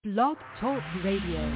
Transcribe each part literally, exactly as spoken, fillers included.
Blog Talk Radio.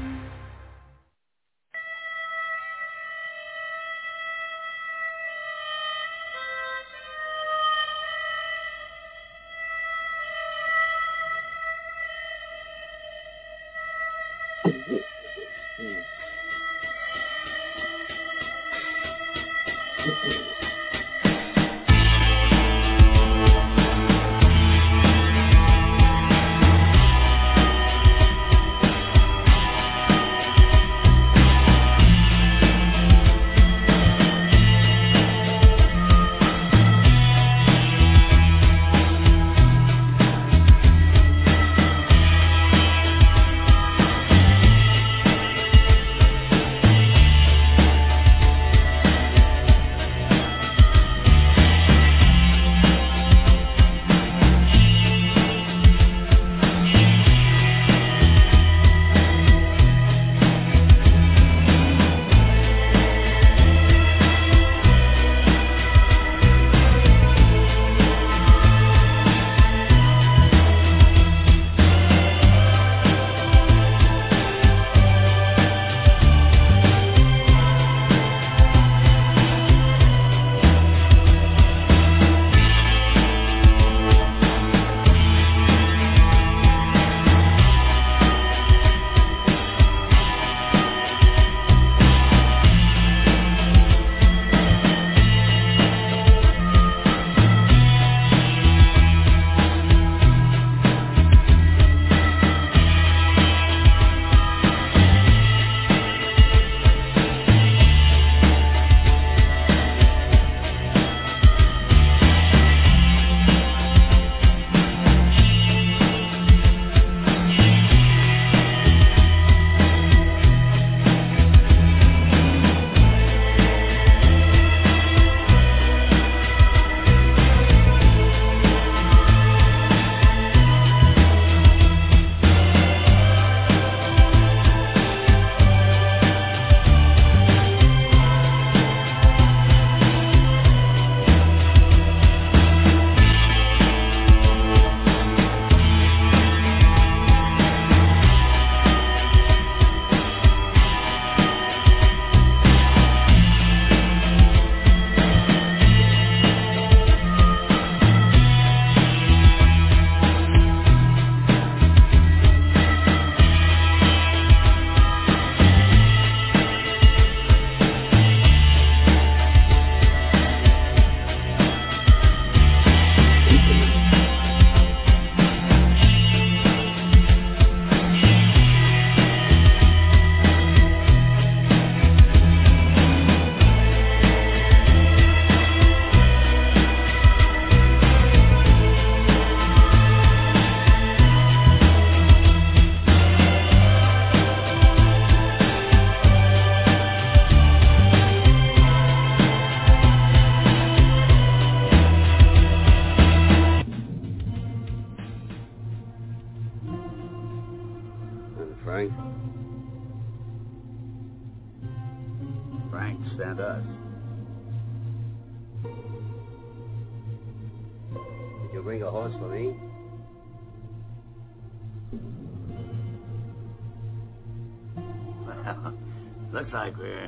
Looks like we're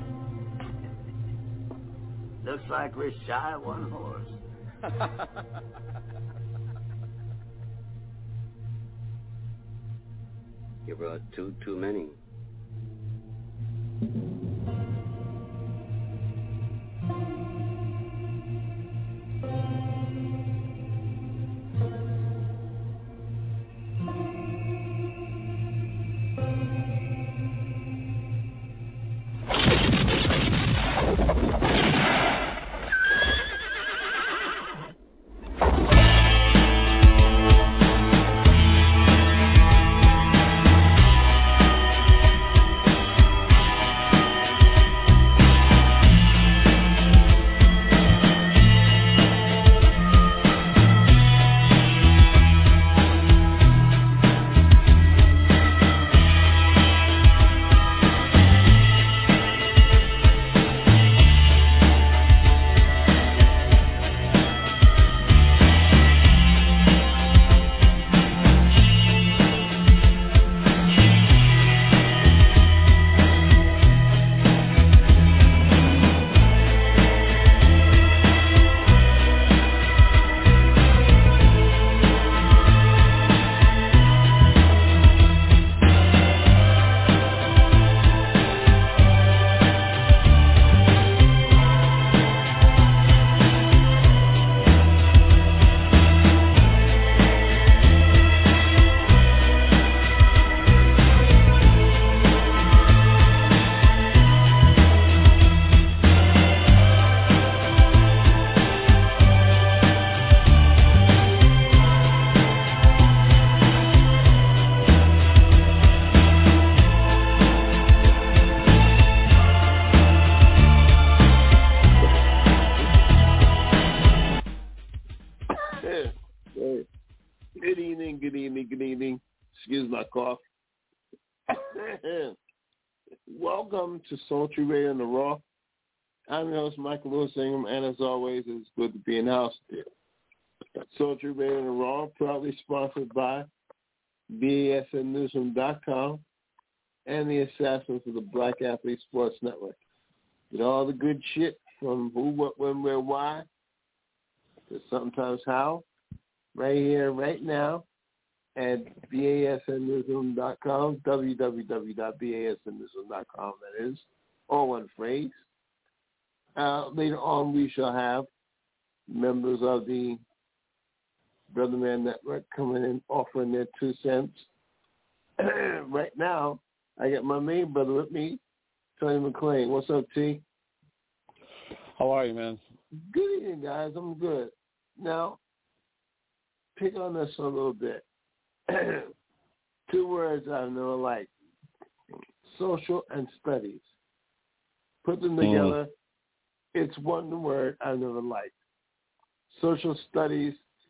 looks like we're shy of one horse. You brought two too many. Welcome to Sultry Radio on the Raw. I'm your host, Michael Lewis Ingham, and as always, it's good to be in the house here. Sultry Radio on the Raw, proudly sponsored by B A S N newsroom dot com and the Assassins of the Black Athlete Sports Network. Get all the good shit from who, what, when, where, why, to sometimes how, right here, right now, at B A S N newsroom dot com, w w w dot b a s n newsroom dot com, that is, all one phrase. Uh, later on, we shall have members of the Brother Man Network coming in, offering their two cents. Right now, I got my main brother with me, Tony McLean. What's up, T? How are you, man? Good evening, guys. I'm good. Now, pick on this a little bit. Two words I know alike: social and studies. Put them together, mm. it's one word I never liked. Social studies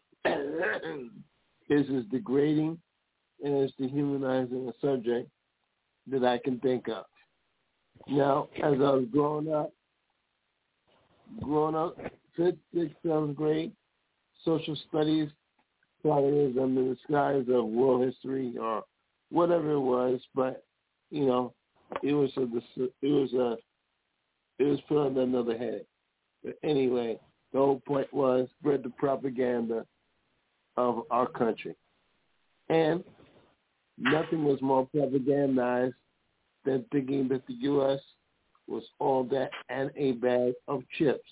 is as degrading and as dehumanizing a subject that I can think of. Now, as I was growing up, growing up, fifth, sixth, seventh grade, social studies probably is under the skies of world history or whatever it was, but you know, it was a, it was a, it was put on another head. But anyway, the whole point was spread the propaganda of our country, and nothing was more propagandized than thinking that the U S was all that and a bag of chips.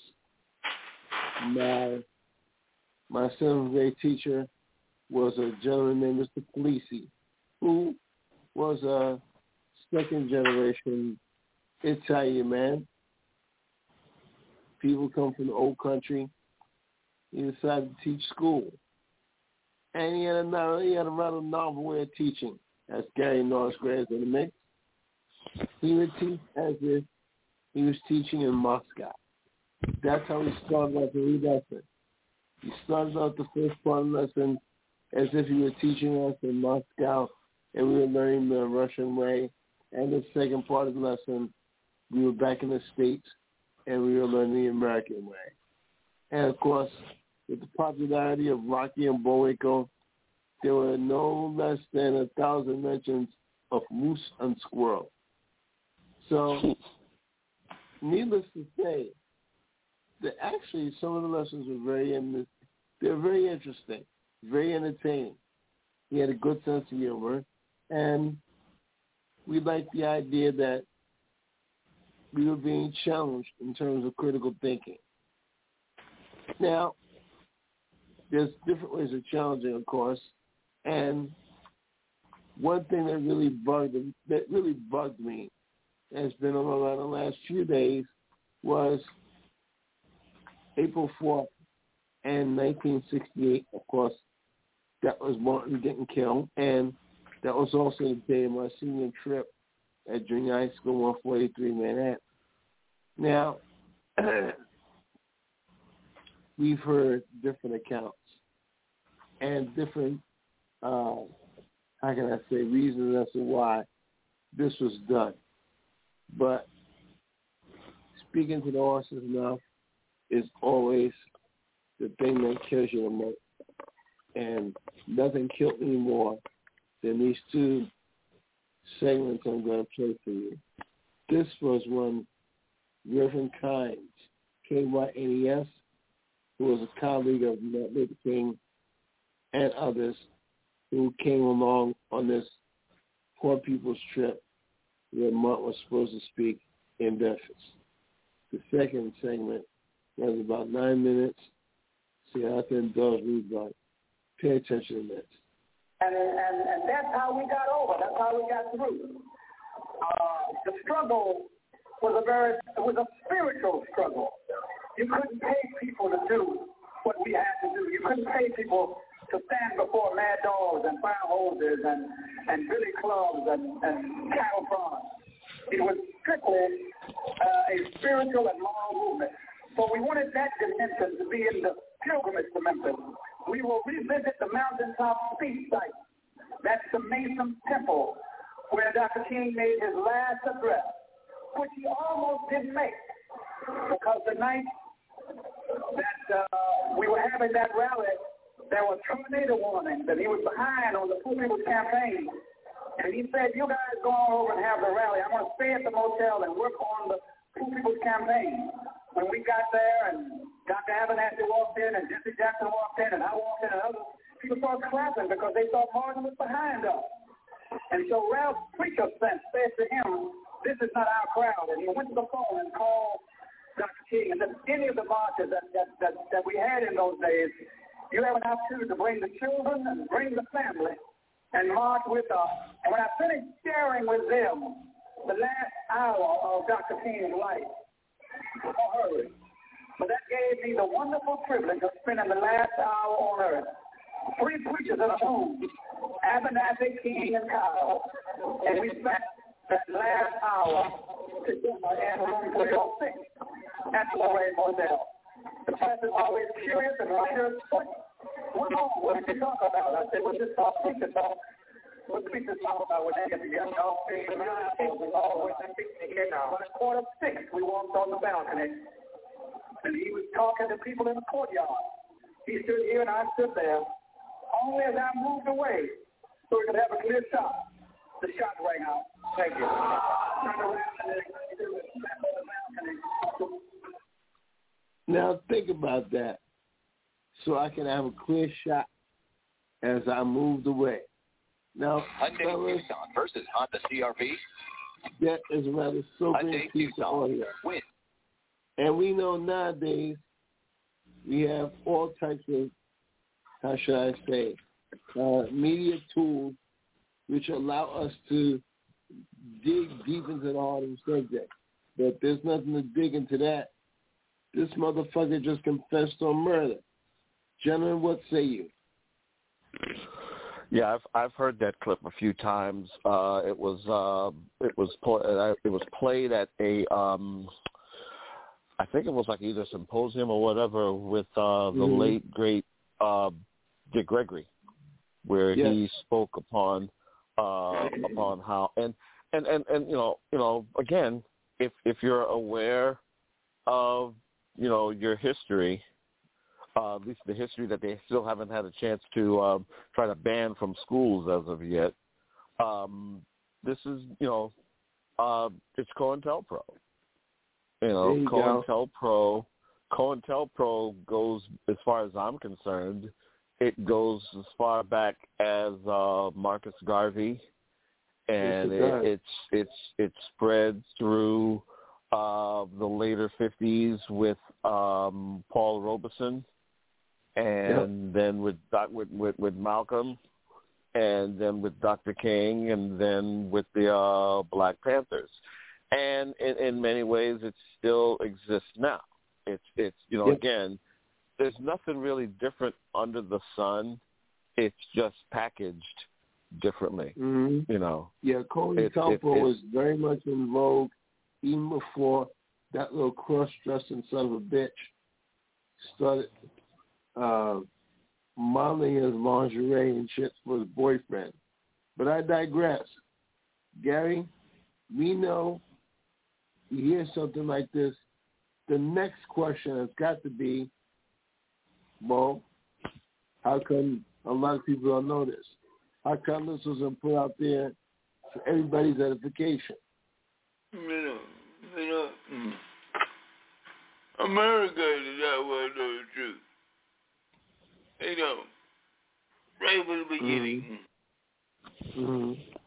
My my seventh grade teacher was a gentleman named Mister Polisi, who was a second generation Italian man. People come from the old country. He decided to teach school. And he had a, he had a rather novel way of teaching. As Gary Norris grads in the mix. He would teach as if he was teaching in Moscow. That's how he started out the lesson. He started out the first part of the lesson as if he was teaching us in Moscow and we were learning the Russian way. And the second part of the lesson, we were back in the States and we were learning the American way. And, of course, with the popularity of Rocky and Bullwinkle, there were no less than a thousand mentions of moose and squirrel. So, needless to say, that actually some of the lessons were very, in, they're very interesting, very entertaining. He had a good sense of humor, and we liked the idea that we were being challenged in terms of critical thinking. Now, there's different ways of challenging, of course, and one thing that really bugged that really bugged me, and has been on around the last few days, was April fourth and nineteen sixty-eight. Of course, that was Martin getting killed, and that was also the day of my senior trip at Junior High School, one forty-three Manhattan. Now, we've heard different accounts and different, uh, how can I say, reasons as to why this was done. But speaking to the horse's mouth is always the thing that kills you the most. And nothing killed me more than these two segments I'm going to play for you. This was when Reverend Kynes, K Y N E S, who was a colleague of Martin Luther King and others, who came along on this poor people's trip where Martin was supposed to speak in Memphis. The second segment was about nine minutes. See, I have to indulge me, but pay attention to this. And, and, and that's how we got over. That's how we got through. Uh, the struggle was a very, it was a spiritual struggle. You couldn't pay people to do what we had to do. You couldn't pay people to stand before mad dogs and fire hoses and, and billy clubs and, and cattle prods. It was strictly uh, a spiritual and moral movement. So we wanted that dimension to be in the pilgrimage to Memphis. We will revisit the mountaintop speech site. That's the Mason Temple, where Doctor King made his last address, which he almost didn't make, because the night that uh, we were having that rally, there were tornado warnings, and he was behind on the Poor People's Campaign. And he said, you guys go on over and have the rally. I'm going to stay at the motel and work on the Poor People's Campaign. When we got there and Doctor Abernathy walked in and Jesse Jackson walked in and I walked in and others, people started clapping because they thought Martin was behind us. And so Ralph Preacher said to him, this is not our crowd. And he went to the phone and called Doctor King. And then any of the marches that, that, that, that we had in those days, you have an opportunity to bring the children and bring the family and march with us. And when I finished sharing with them the last hour of Doctor King's life, I hurried. But that gave me the wonderful privilege of spending the last hour on earth. Three preachers in a home, Abernathy, King, and Kyle. And we spent that last hour together in room three oh six at the Lorraine Motel. The press is always curious and writers point. What what did you talk about? I said, well, just talk, preacher talk. What preachers talk about when they get together? All things always together. By quarter six, we walked on the balcony, and he was talking to people in the courtyard. He stood here and I stood there. Only as I moved away, so we could have a clear shot. The shot rang out. Thank you. Now think about that. So I can have a clear shot as I moved away. Now, Hyundai fellas, Tucson versus Honda C R V. That is a rather sobering Hyundai piece of audio. Win. And we know nowadays we have all types of, how should I say, uh, media tools which allow us to dig deep into the heart of the subject. But there's nothing to dig into that. This motherfucker just confessed on murder. Gentlemen, what say you? Yeah, I've I've heard that clip a few times. Uh, it was uh, it was pl- it was played at a um, I think it was like either symposium or whatever with uh, the mm-hmm. late great uh, Dick Gregory, where yes. he spoke upon uh, upon how and, and, and, and you know you know again if if you're aware of you know your history. Uh, at least the history that they still haven't had a chance to um, try to ban from schools as of yet. Um, this is, you know, uh, it's COINTELPRO. You know, you COINTELPRO. COINTELPRO goes, as far as I'm concerned, it goes as far back as uh, Marcus Garvey, and yes, it it, it's it's it spread through uh, the later fifties with um, Paul Robeson. And yep. then with, with with with Malcolm, and then with Doctor King, and then with the uh, Black Panthers, and in, in many ways it still exists now. It's it's you know yep. again, there's nothing really different under the sun. It's just packaged differently. Mm-hmm. You know. Yeah, COINTELPRO was very much in vogue even before that little cross-dressing son of a bitch started. Uh, modeling his lingerie and shit for his boyfriend. But I digress. Gary, we know you hear something like this, the next question has got to be, well, how come a lot of people don't know this? How come this wasn't put out there for everybody's edification? You know, you know, America does not want to know the truth. You know, right from the beginning, mm-hmm.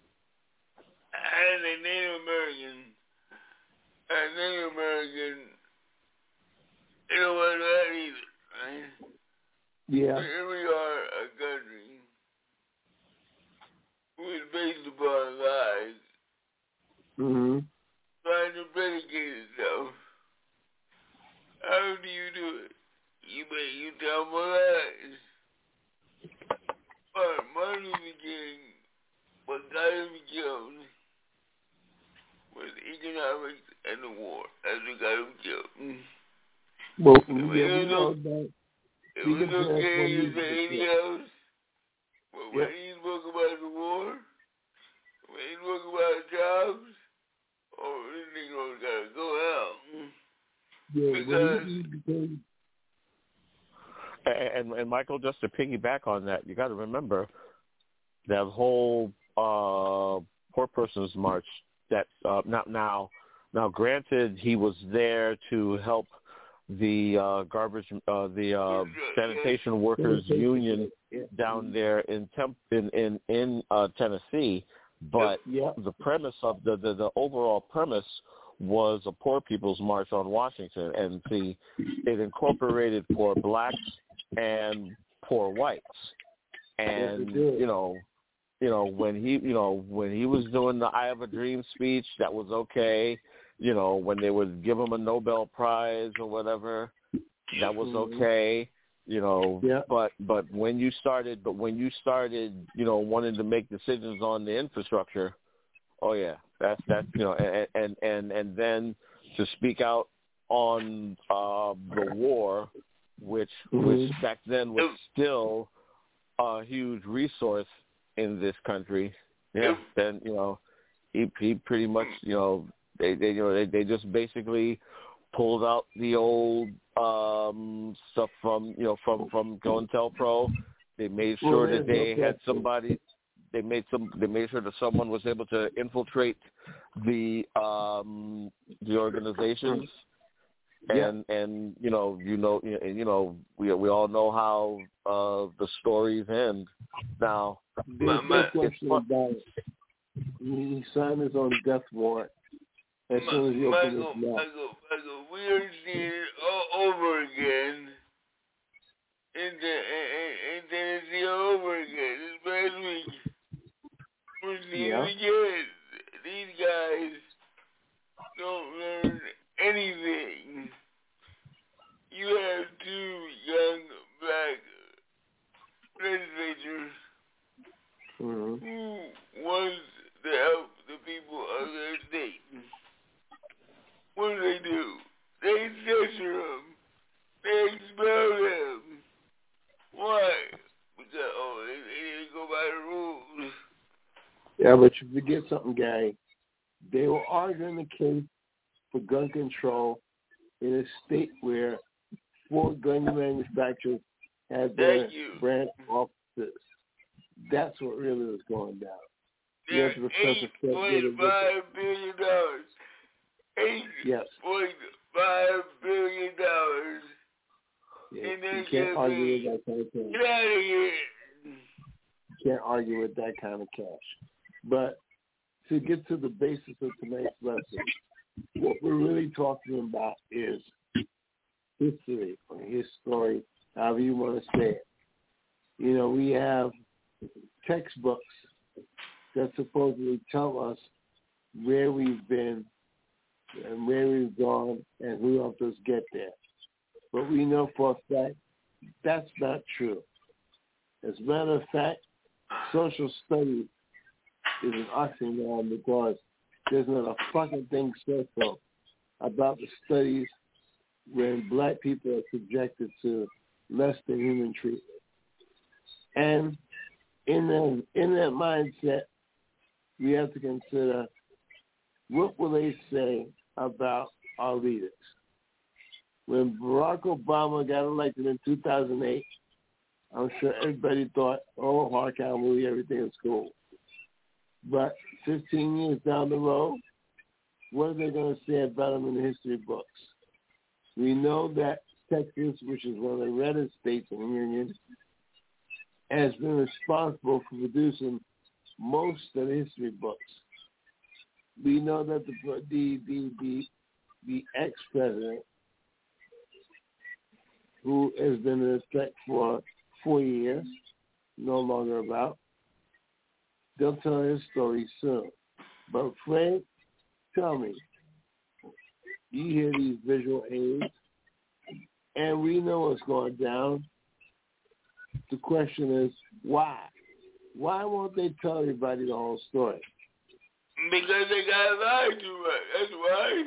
as a Native American, as a Native American, you don't want that either, right? Yeah. Here we are, a country which is based upon lies, mm-hmm. trying to predicate itself. How do you do it? You bet you tell more lies. But Martin Luther King, what got him killed was economics and the war. That's what got him killed. Well, it yeah, was, we know that. It was okay to say anything else. But when yep. he spoke about the war, when he spoke about Yeah, because when he became, and, and Michael, just to piggyback on that, you got to remember that whole uh, Poor Person's March. That uh, not now. Now, granted, he was there to help the uh, garbage, uh, the uh, sanitation workers union down there in Temp- in in, in uh, Tennessee. But yeah. the premise of the, the the overall premise was a Poor People's March on Washington, and the it incorporated poor blacks and poor whites. And you know, you know when he you know when he was doing the "I Have a Dream" speech, that was okay. You know, when they would give him a Nobel Prize or whatever, that was okay. You know, yeah. but but when you started, but when you started, you know, wanting to make decisions on the infrastructure, oh yeah, that's that's you know, and and and, and then to speak out on uh, the war, which mm-hmm. which back then was still a huge resource in this country. Yeah, then you know, he he pretty much you know they they you know they they just basically pulled out the old um, stuff from you know from from COINTELPRO. They made sure that they had somebody. They made some. They made sure that someone was able to infiltrate the um, the organizations. And yeah. and you know you know and you know we we all know how uh, the stories end. Now, there's no question about it. He signed his own death warrant. As Ma- soon as you open Michael, his mouth. Michael, Michael, we are seeing it all over again. In, the, in, in Tennessee all over again. This past week. We're seeing yeah. it again. These guys don't learn anything. You have two young black legislators mm-hmm. who wants to help the people of their state. What do they do? They censor them. They expel them. Why? Because, oh, they, they didn't go by the rules. Yeah, but you forget something, Gary. They were arguing the case for gun control in a state where four gun manufacturers had their branch offices. That's what really was going down. They're eight point five billion dollars. Eight yes. point five billion dollars. Yes. You can't argue with that kind of cash. Get out of here. You can't argue with that kind of cash. But to get to the basis of tonight's lesson, what we're really talking about is history or his story, however you want to say it. You know, we have textbooks that supposedly tell us where we've been and where we've gone and who helped us get there. But we know for a fact that's not true. As a matter of fact, social studies is an oxymoron because there's not a fucking thing social about the studies when black people are subjected to less than human treatment. And in that, in that mindset, we have to consider what will they say about our leaders. When Barack Obama got elected in two thousand eight, I'm sure everybody thought, oh, Harkow Movie, everything is cool. But fifteen years down the road, what are they going to say about him in the history books? We know that Texas, which is one of the reddest states in the Union, has been responsible for producing most of the history books. We know that the the the the, the ex-president, who has been in effect for four years, no longer about, they'll tell his story soon. But Frank, tell me, you hear these visual aids, and we know what's going down. The question is, why? Why won't they tell everybody the whole story? Because they got lied to us. That's why.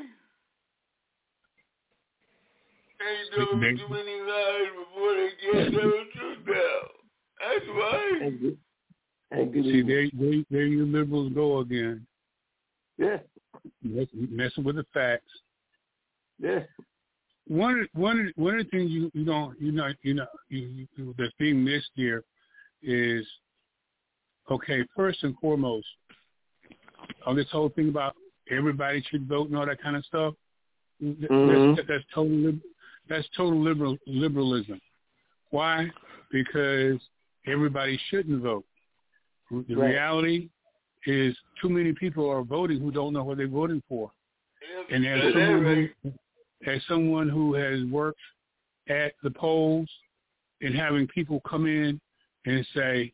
They told too many lies before they get tell the truth now. That's why. And, and See, there, there, there you liberals go again. Yeah. Messing with the facts. Yeah. one one one of the things you, you don't you know you know you, you, that's being missed here is, okay, first and foremost, on this whole thing about everybody should vote and all that kind of stuff. Mm-hmm. That's, that's total that's total liberal liberalism. Why? Because everybody shouldn't vote. The right. reality is too many people are voting who don't know what they're voting for. And as someone, who, as someone who has worked at the polls and having people come in and say,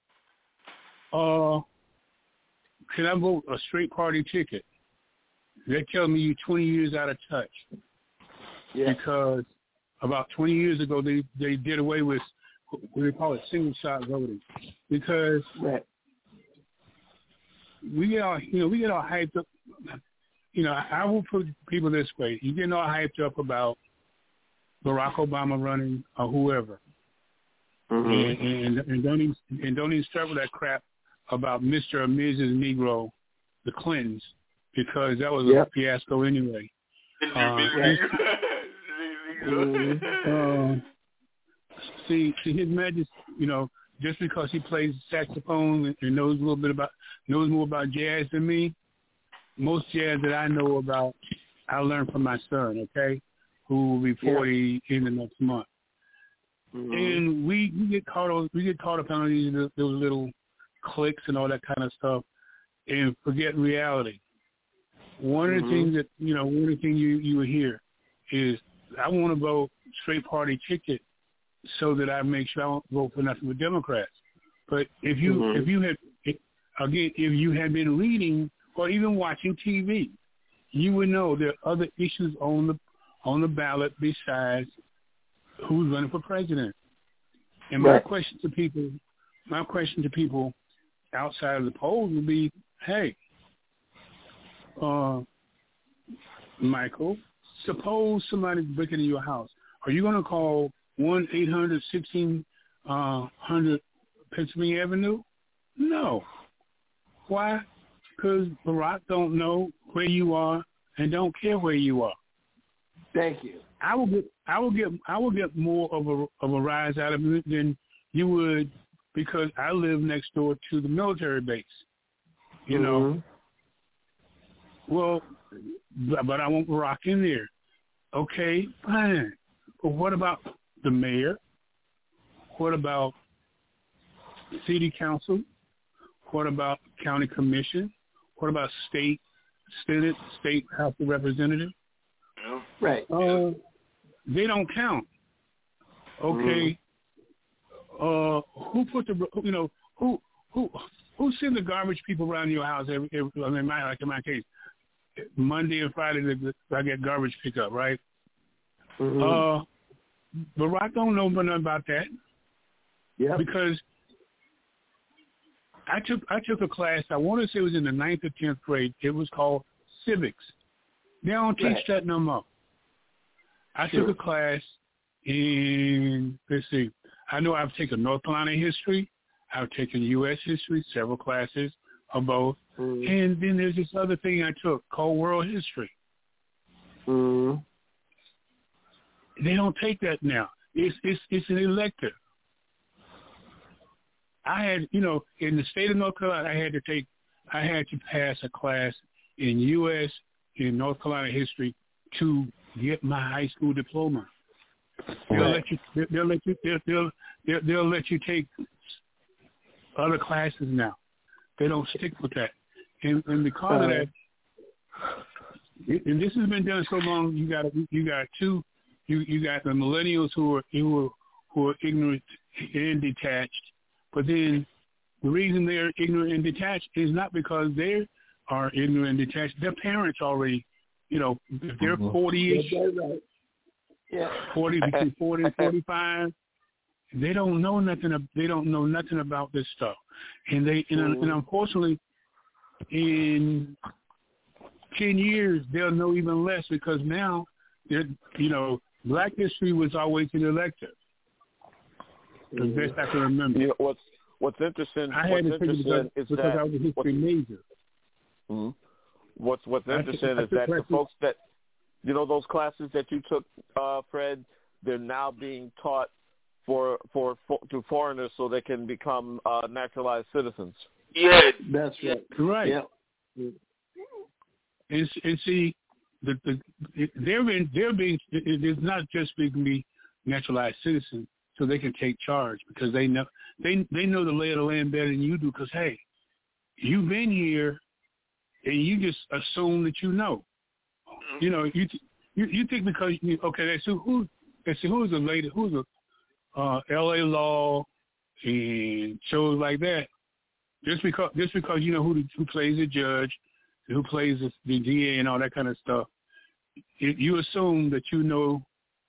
uh, can I vote a straight party ticket? They're telling me you're twenty years out of touch. Yeah. Because about twenty years ago, they, they did away with what they call it single shot voting. Because right. we get all, you know, we get all hyped up. You know, I will put people this way. You get all hyped up about Barack Obama running or whoever. Mm-hmm. And, and, and, don't even, and don't even start with that crap about Mister or Missus Negro, the Clintons, because that was yep. a fiasco anyway. Uh, uh, see, see, His Majesty, you know, just because he plays saxophone and knows a little bit about, knows more about jazz than me, most jazz that I know about, I learned from my son, okay, who will be forty yeah. in the next month. Mm-hmm. And we, we get caught on, we get caught up on these those little clicks and all that kind of stuff, and forget reality. One mm-hmm. of the things that you know, one of the things you you will hear is, I want to vote straight party ticket so that I make sure I don't vote for nothing with Democrats. But if you mm-hmm. if you had if, again if you had been reading or even watching T V, you would know there are other issues on the on the ballot besides who's running for president. And my right. question to people, my question to people outside of the polls would be, hey, uh, Michael, suppose somebody's breaking into your house. Are you going to call one eight hundred sixteen hundred Pennsylvania Avenue? No. Why? Because Barack don't know where you are and don't care where you are. Thank you. I will get, I will get, I will get more of a of a rise out of it than you would, because I live next door to the military base. You mm-hmm. know. Well, but I want Barack in there. Okay, fine. But what about the mayor? What about city council? What about county commission? What about state senate, state house of representatives? Right. Uh, they don't count. Okay. Mm. Uh, who put the you know who who who send the garbage people around your house every, every I mean, my like in my case, Monday and Friday I get garbage pickup, right? Mm-hmm. Uh, Barack don't know nothing about that. Yeah. Because I took I took a class. I want to say it was in the ninth or tenth grade. It was called civics. They don't teach right. that no more. I sure. took a class in, let's see, I know I've taken North Carolina history. I've taken U S history, several classes of both. Mm. And then there's this other thing I took called world history. Mm. They don't take that now. It's, it's, it's an elective. I had, you know, in the state of North Carolina, I had to take, I had to pass a class in U S in North Carolina history to get my high school diploma. They'll right. let you. They'll let you. They'll, they'll they'll they'll let you take other classes now. They don't stick with that, and, and because uh, of that, and this has been done so long, you got you got two, you you got the millennials who are who are who are ignorant and detached, but then the reason they're ignorant and detached is not because they're are ignorant and detached. Their parents already, you know, if they're forty-ish, right. yeah. forty between forty and forty-five, they don't know nothing. They don't know nothing about this stuff, and they and, mm-hmm. and unfortunately, in ten years they'll know even less, because now they're, you know, Black history was always an elective. Mm-hmm. The best I can remember. You know, what's what's interesting? I what's had to interesting because, is because that I was a history major. Mm-hmm. What's What's I interesting took, is that the folks that you know those classes that you took, uh, Fred. They're now being taught for for, for to foreigners so they can become uh, naturalized citizens. Yeah, that's right. Right. Yeah. And, and see, the, the they're being they're being it's not just being be naturalized citizens so they can take charge because they know they they know the lay of the land better than you do because hey, you've been here and you just assume that you know. You know you you, you think because you, okay they say who they say who's the lady who's the uh, L A Law and shows like that. Just because, just because you know who who plays the judge, who plays the, the D A, and all that kind of stuff, you, you assume that you know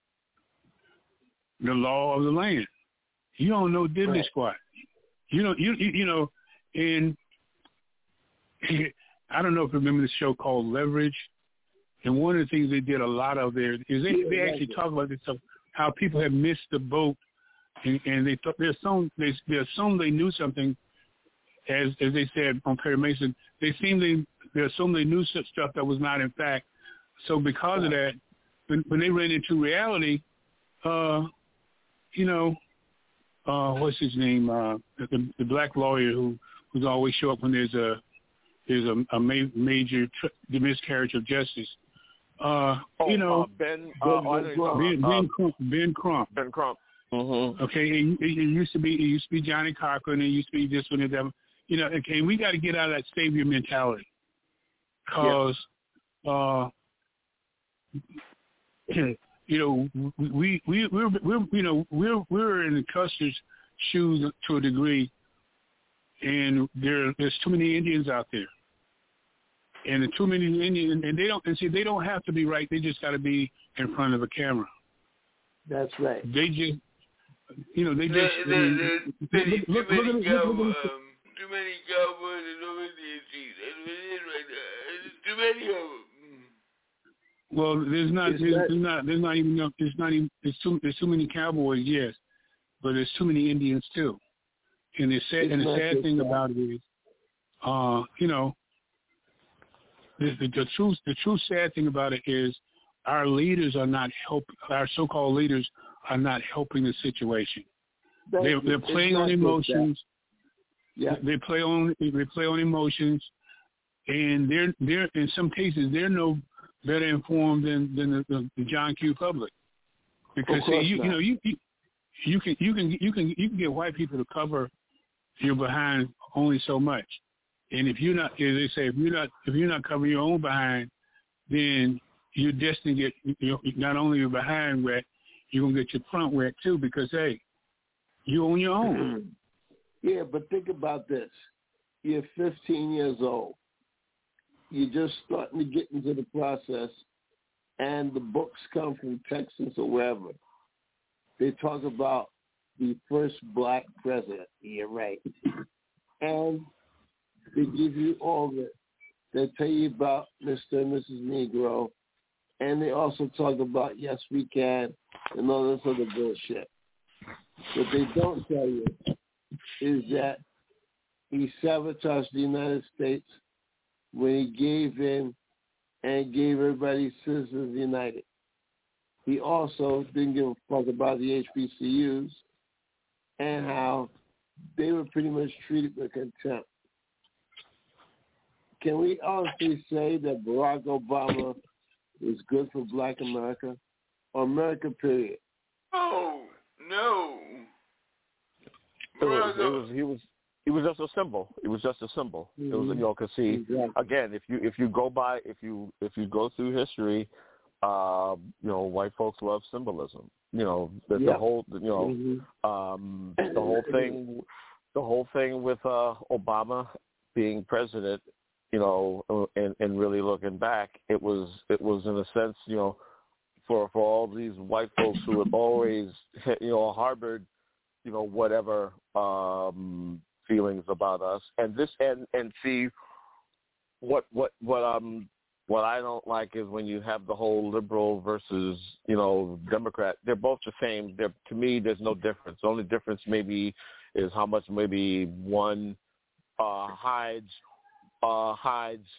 the law of the land. You don't know diddly right. squat. You know, you, you you know, and I don't know if you remember the show called Leverage. And one of the things they did a lot of there is they yeah, they actually talk about this stuff, how people have missed the boat, and, and they thought they assumed they they assumed they knew something. As as they said on Perry Mason, they seemed they they assumed they knew such stuff that was not in fact. So because of that, when, when they ran into reality, uh, you know, uh, what's his name? Uh, the, the black lawyer who who's always show up when there's a there's a, a ma- major tr- the miscarriage of justice. Uh, oh, you know, uh, Ben, uh, Ben, Ben, Ben, Crump, Ben Crump. Ben Crump. Mm-hmm. Okay, it, it used to be it used to be Johnny Cochran. It used to be this one and that. You know, okay, we got to get out of that savior mentality, because, yeah. uh, you know, we we we're, we're you know we're we're in the Custer's shoes to a degree, and there there's too many Indians out there, and the too many Indians, and they don't and see they don't have to be right. They just got to be in front of a camera. That's right. They just, you know, they just there, there, there, there, look, look, too many look, cow, look, look, um, too many cowboys and no Indian chiefs. That's what it is right now. There's too many of them. Well, there's not, Is there's, that, there's not, there's not even enough. There's not even. There's too, there's too many cowboys, yes, but there's too many Indians too. And the sad, and the sad thing that. about it is, uh, you know, the, the, the true, the true sad thing about it is, our leaders are not help. Our so-called leaders are not helping the situation. They're, they're playing on emotions. Yeah. They play on they play on emotions, and they're they're in some cases they're no better informed than than the, the, the John Q. public, because see you, you know you, you you can you can you can you can get white people to cover your behind only so much, and if you're not, as they say, if you're not if you're not covering your own behind, then you're destined to get, you know, not only your behind wet, you're gonna get your front wet too, because hey, you on your own. Yeah, but think about this. You're fifteen years old. You're just starting to get into the process, and the books come from Texas or wherever. They talk about the first black president. You're right. And they give you all the, they tell you about Mister and Missus Negro, and they also talk about Yes We Can and all this other bullshit. What they don't tell you is that he sabotaged the United States when he gave in and gave everybody Citizens United. He also didn't give a fuck about the H B C Us and how they were pretty much treated with contempt. Can we honestly say that Barack Obama was good for Black America or America, period? Oh, no. It was, it was, he was he was just a symbol. It was just a symbol. Mm-hmm. It was, you know, because see, exactly. Again, if you if you go by if you if you go through history, uh, you know, white folks love symbolism. You know, the, yep. the whole you know mm-hmm. um, the whole thing the whole thing with uh, Obama being president. You know, and and really looking back, it was it was in a sense, you know, for for all these white folks who have always you know harbored, you know, whatever um, feelings about us, and this and and see what what what um what I don't like is when you have the whole liberal versus you know Democrat. They're both the same. They're, to me, there's no difference. The only difference maybe is how much maybe one uh, hides uh, hides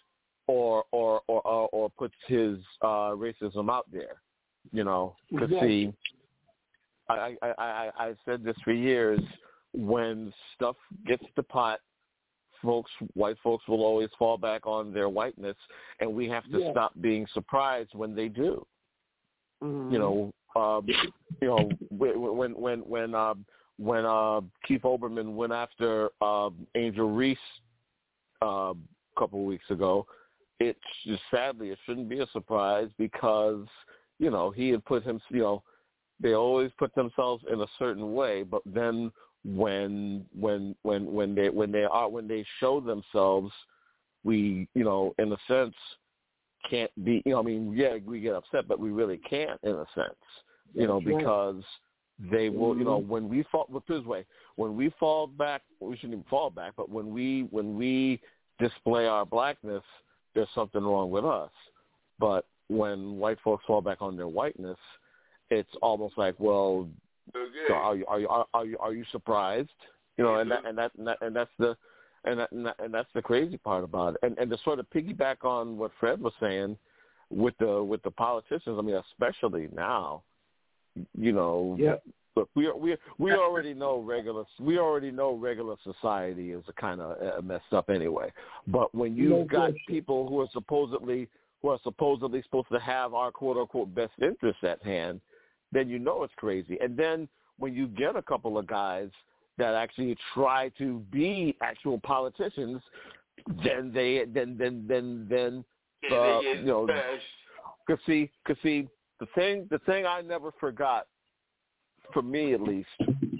or or or or, or puts his uh, racism out there. You know, because Exactly. see, I, I I I said this for years. When stuff gets to pot, folks, white folks will always fall back on their whiteness, and we have to Yeah. stop being surprised when they do. Mm-hmm. You know, um, you know when when when um, when uh, Keith Olbermann went after uh, Angel Reese uh, a couple of weeks ago, it just, sadly it shouldn't be a surprise because you know he had put him. You know, they always put themselves in a certain way, but then when when when when they when they are when they show themselves, we you know in a sense can't be. You know, I mean, yeah, we get upset, but we really can't in a sense. You know, That's right. because they will, you know, when we fall, look this way, when we fall back, we shouldn't even fall back, but when we, when we display our blackness, there's something wrong with us. But when white folks fall back on their whiteness, it's almost like, well, Okay. so are you, are you, are you, are you surprised? You know, and that, and that, and, that, and that's the, and that, and, that, and that's the crazy part about it. And, and to sort of piggyback on what Fred was saying with the, with the politicians, I mean, especially now, you know, yeah. look, we we we already know regular we already know regular society is kind of uh, messed up anyway. But when you've No got question. people who are supposedly who are supposedly supposed to have our quote unquote best interests at hand, then you know it's crazy. And then when you get a couple of guys that actually try to be actual politicians, then they then then then then uh, you know, cause see, cause see. The thing, the thing I never forgot, for me at least,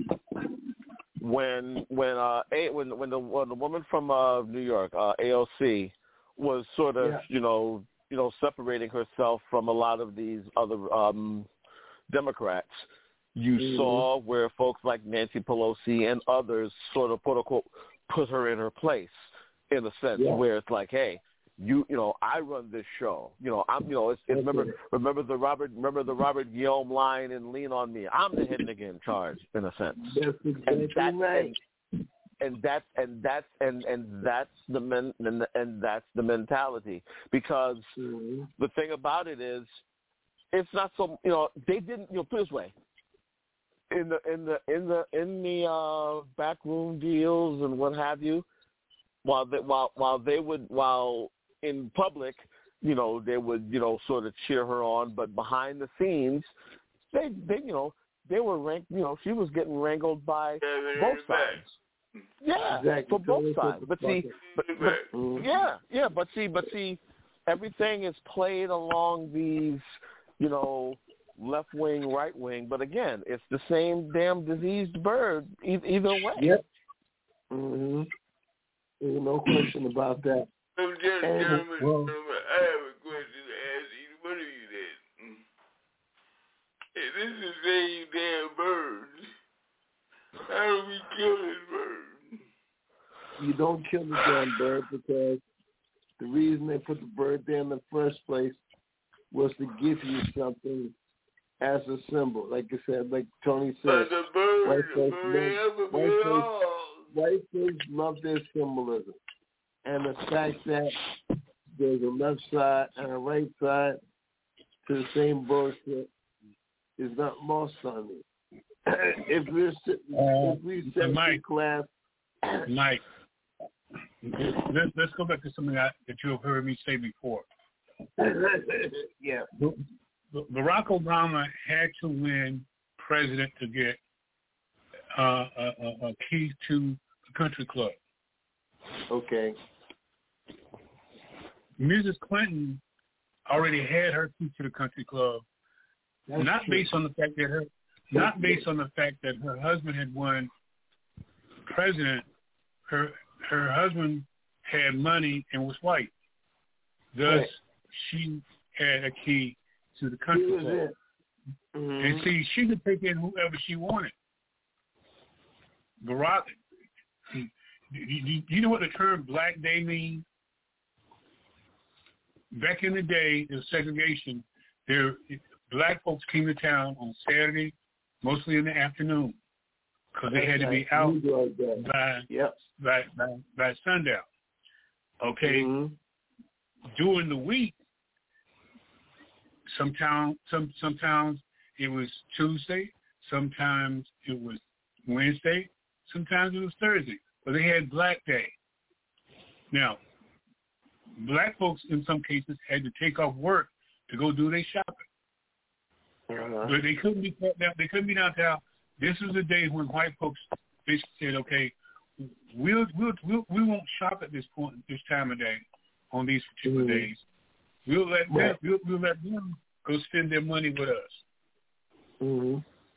when when uh a, when when the when the woman from uh, New York, uh, A O C, was sort of Yeah. you know you know separating herself from a lot of these other um, Democrats, you Mm-hmm. saw where folks like Nancy Pelosi and others sort of quote unquote put her in her place in a sense Yeah. where it's like, hey. You you know I run this show. You know I'm you know it's, it's remember remember the Robert remember the Robert Guillaume line in Lean on Me. I'm the head nigga in charge in a sense. That's exactly and that, right. And, and that's and that's and and that's the men and, and that's the mentality because mm-hmm. the thing about it is it's not so you know they didn't you know put it this way in the in the in the in the uh, backroom deals and what have you while they, while while they would while in public, you know, they would, you know, sort of cheer her on, but behind the scenes, they, they, you know, they were ranked, you know, she was getting wrangled by Yeah, both sides. Yeah, Exactly. for both Totally sides. But see, but, but mm-hmm. yeah, yeah, but see, but see, everything is played along these, you know, left wing, right wing. But again, it's the same damn diseased bird e- either way. Yep. Mm-hmm. There's no question about that. I'm just, And, gentlemen, well, gentlemen, I have a question to ask each one of you then. If this is the same damn bird, how do we kill this bird? You don't kill the damn bird because the reason they put the bird there in the first place was to give you something as a symbol. Like I said, like Tony said, But the bird, white the folks, bird love, ever white, folks, belongs. white folks love their symbolism. And the fact that there's a left side and a right side to the same bullshit is not lost on me. if we're sitting, Uh, if we sit in class, Mike, let's let's go back to something that, that you have heard me say before. yeah, Barack Obama had to win president to get uh, a, a, a key to the country club. Okay. Missus Clinton already had her key to the country club, That's not true. based on the fact that her, not based on the fact that her husband had won president. Her her husband had money and was white. Thus, Right. she had a key to the He country was club. it. Mm-hmm. And see, she could take in whoever she wanted. Barack, do you, you know what the term Black Day means? Back in the day, there was segregation. There, black folks came to town on Saturday, mostly in the afternoon, because they had to be out by, yep. by, by, by sundown. Okay? Mm-hmm. during the week, sometimes some sometimes it was Tuesday, sometimes it was Wednesday, sometimes it was Thursday. But they had Black Day. Now, black folks in some cases had to take off work to go do their shopping. Uh-huh. But they couldn't be down. They couldn't be downtown. This was a day when white folks basically said, "Okay, we'll we'll, we'll we won't shop at this point, this time of day, on these particular mm-hmm. days. We'll let them right. we'll, we'll let them go spend their money with us." Mm-hmm.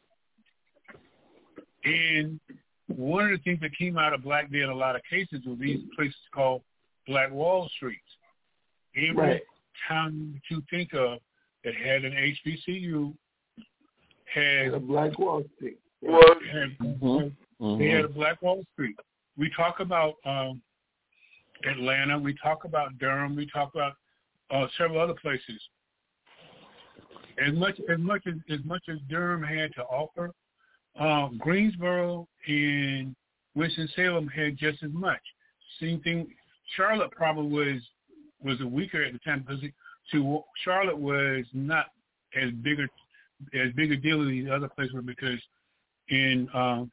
And one of the things that came out of Black Day in a lot of cases were these places called Black Wall Streets. Every right. town that you think of that had an H B C U had a Black Wall Street. Had, mm-hmm. They had a Black Wall Street. We talk about um, Atlanta. We talk about Durham. We talk about uh, several other places. As much as much as as much as Durham had to offer, uh, Greensboro and Winston-Salem had just as much. Same thing. Charlotte probably was was a weaker at the time because to Charlotte was not as big a as big a deal as these other places were, because in um,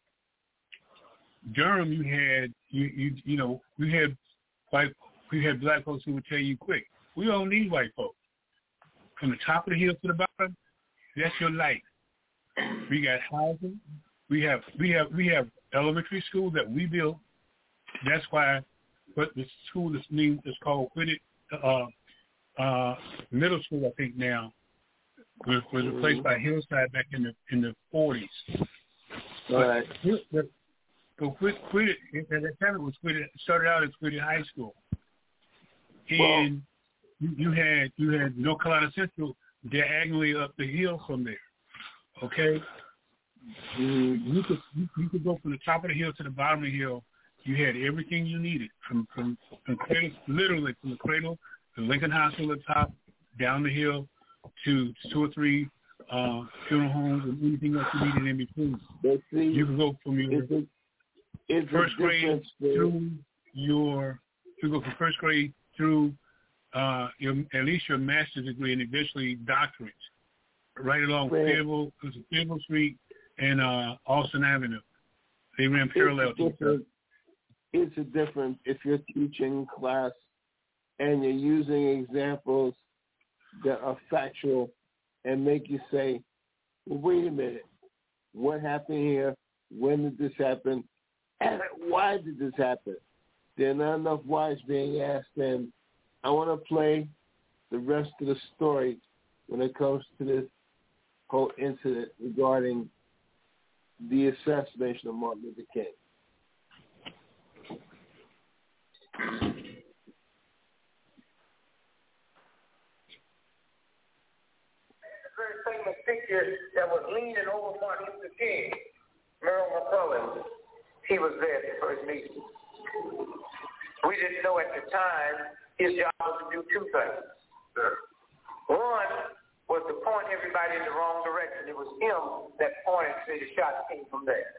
Durham you had you you you know you had white you had black folks who would tell you quick, we don't need white folks. From the top of the hill to the bottom, that's your life. We got housing. We have we have we have elementary school that we built. That's why what the school is named is called Whitted uh, uh, Middle School, I think now. Was, was replaced by Hillside back in the in the forties. Right. But, but Whitted, at that time it was Whitted, started out as Whitted High School. And well, You, you had you had North Carolina Central diagonally up the hill from there. Okay, mm-hmm. you could you, you could go from the top of the hill to the bottom of the hill. You had everything you needed from from, from cradle, literally from the cradle, the Lincoln Hospital at the top, down the hill to two or three uh, funeral homes and anything else you needed in between. See, you could go from your it's a, it's first grade through your you go from first grade through. Uh, your, at least your master's degree and eventually doctorates, right along Fayetteville, Fayetteville Street and uh, Austin Avenue. They ran parallel to each other. It's a difference if you're teaching class and you're using examples that are factual and make you say, well, wait a minute, what happened here? When did this happen? And why did this happen? There are not enough whys being asked, and I want to play the rest of the story when it comes to this whole incident regarding the assassination of Martin Luther King. The very famous figure that was leaning over Martin Luther King, Merle McCullen, he was there at the first meeting. We didn't know at the time his job was to do two things. One was to point everybody in the wrong direction. It was him that pointed to the shots came from there.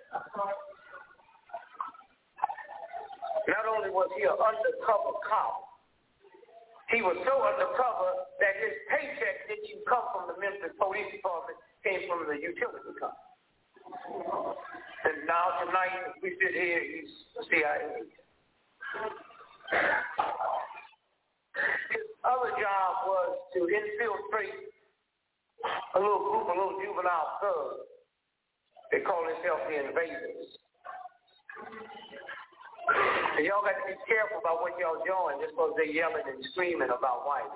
Not only was he an undercover cop, he was so undercover that his paycheck didn't even come from the Memphis Police Department, came from the utility company. And now tonight, we sit here, he's the C I A. His other job was to infiltrate a little group, a little juvenile thugs. They call themselves the Invaders. And y'all got to be careful about what y'all doing just because they're yelling and screaming about white.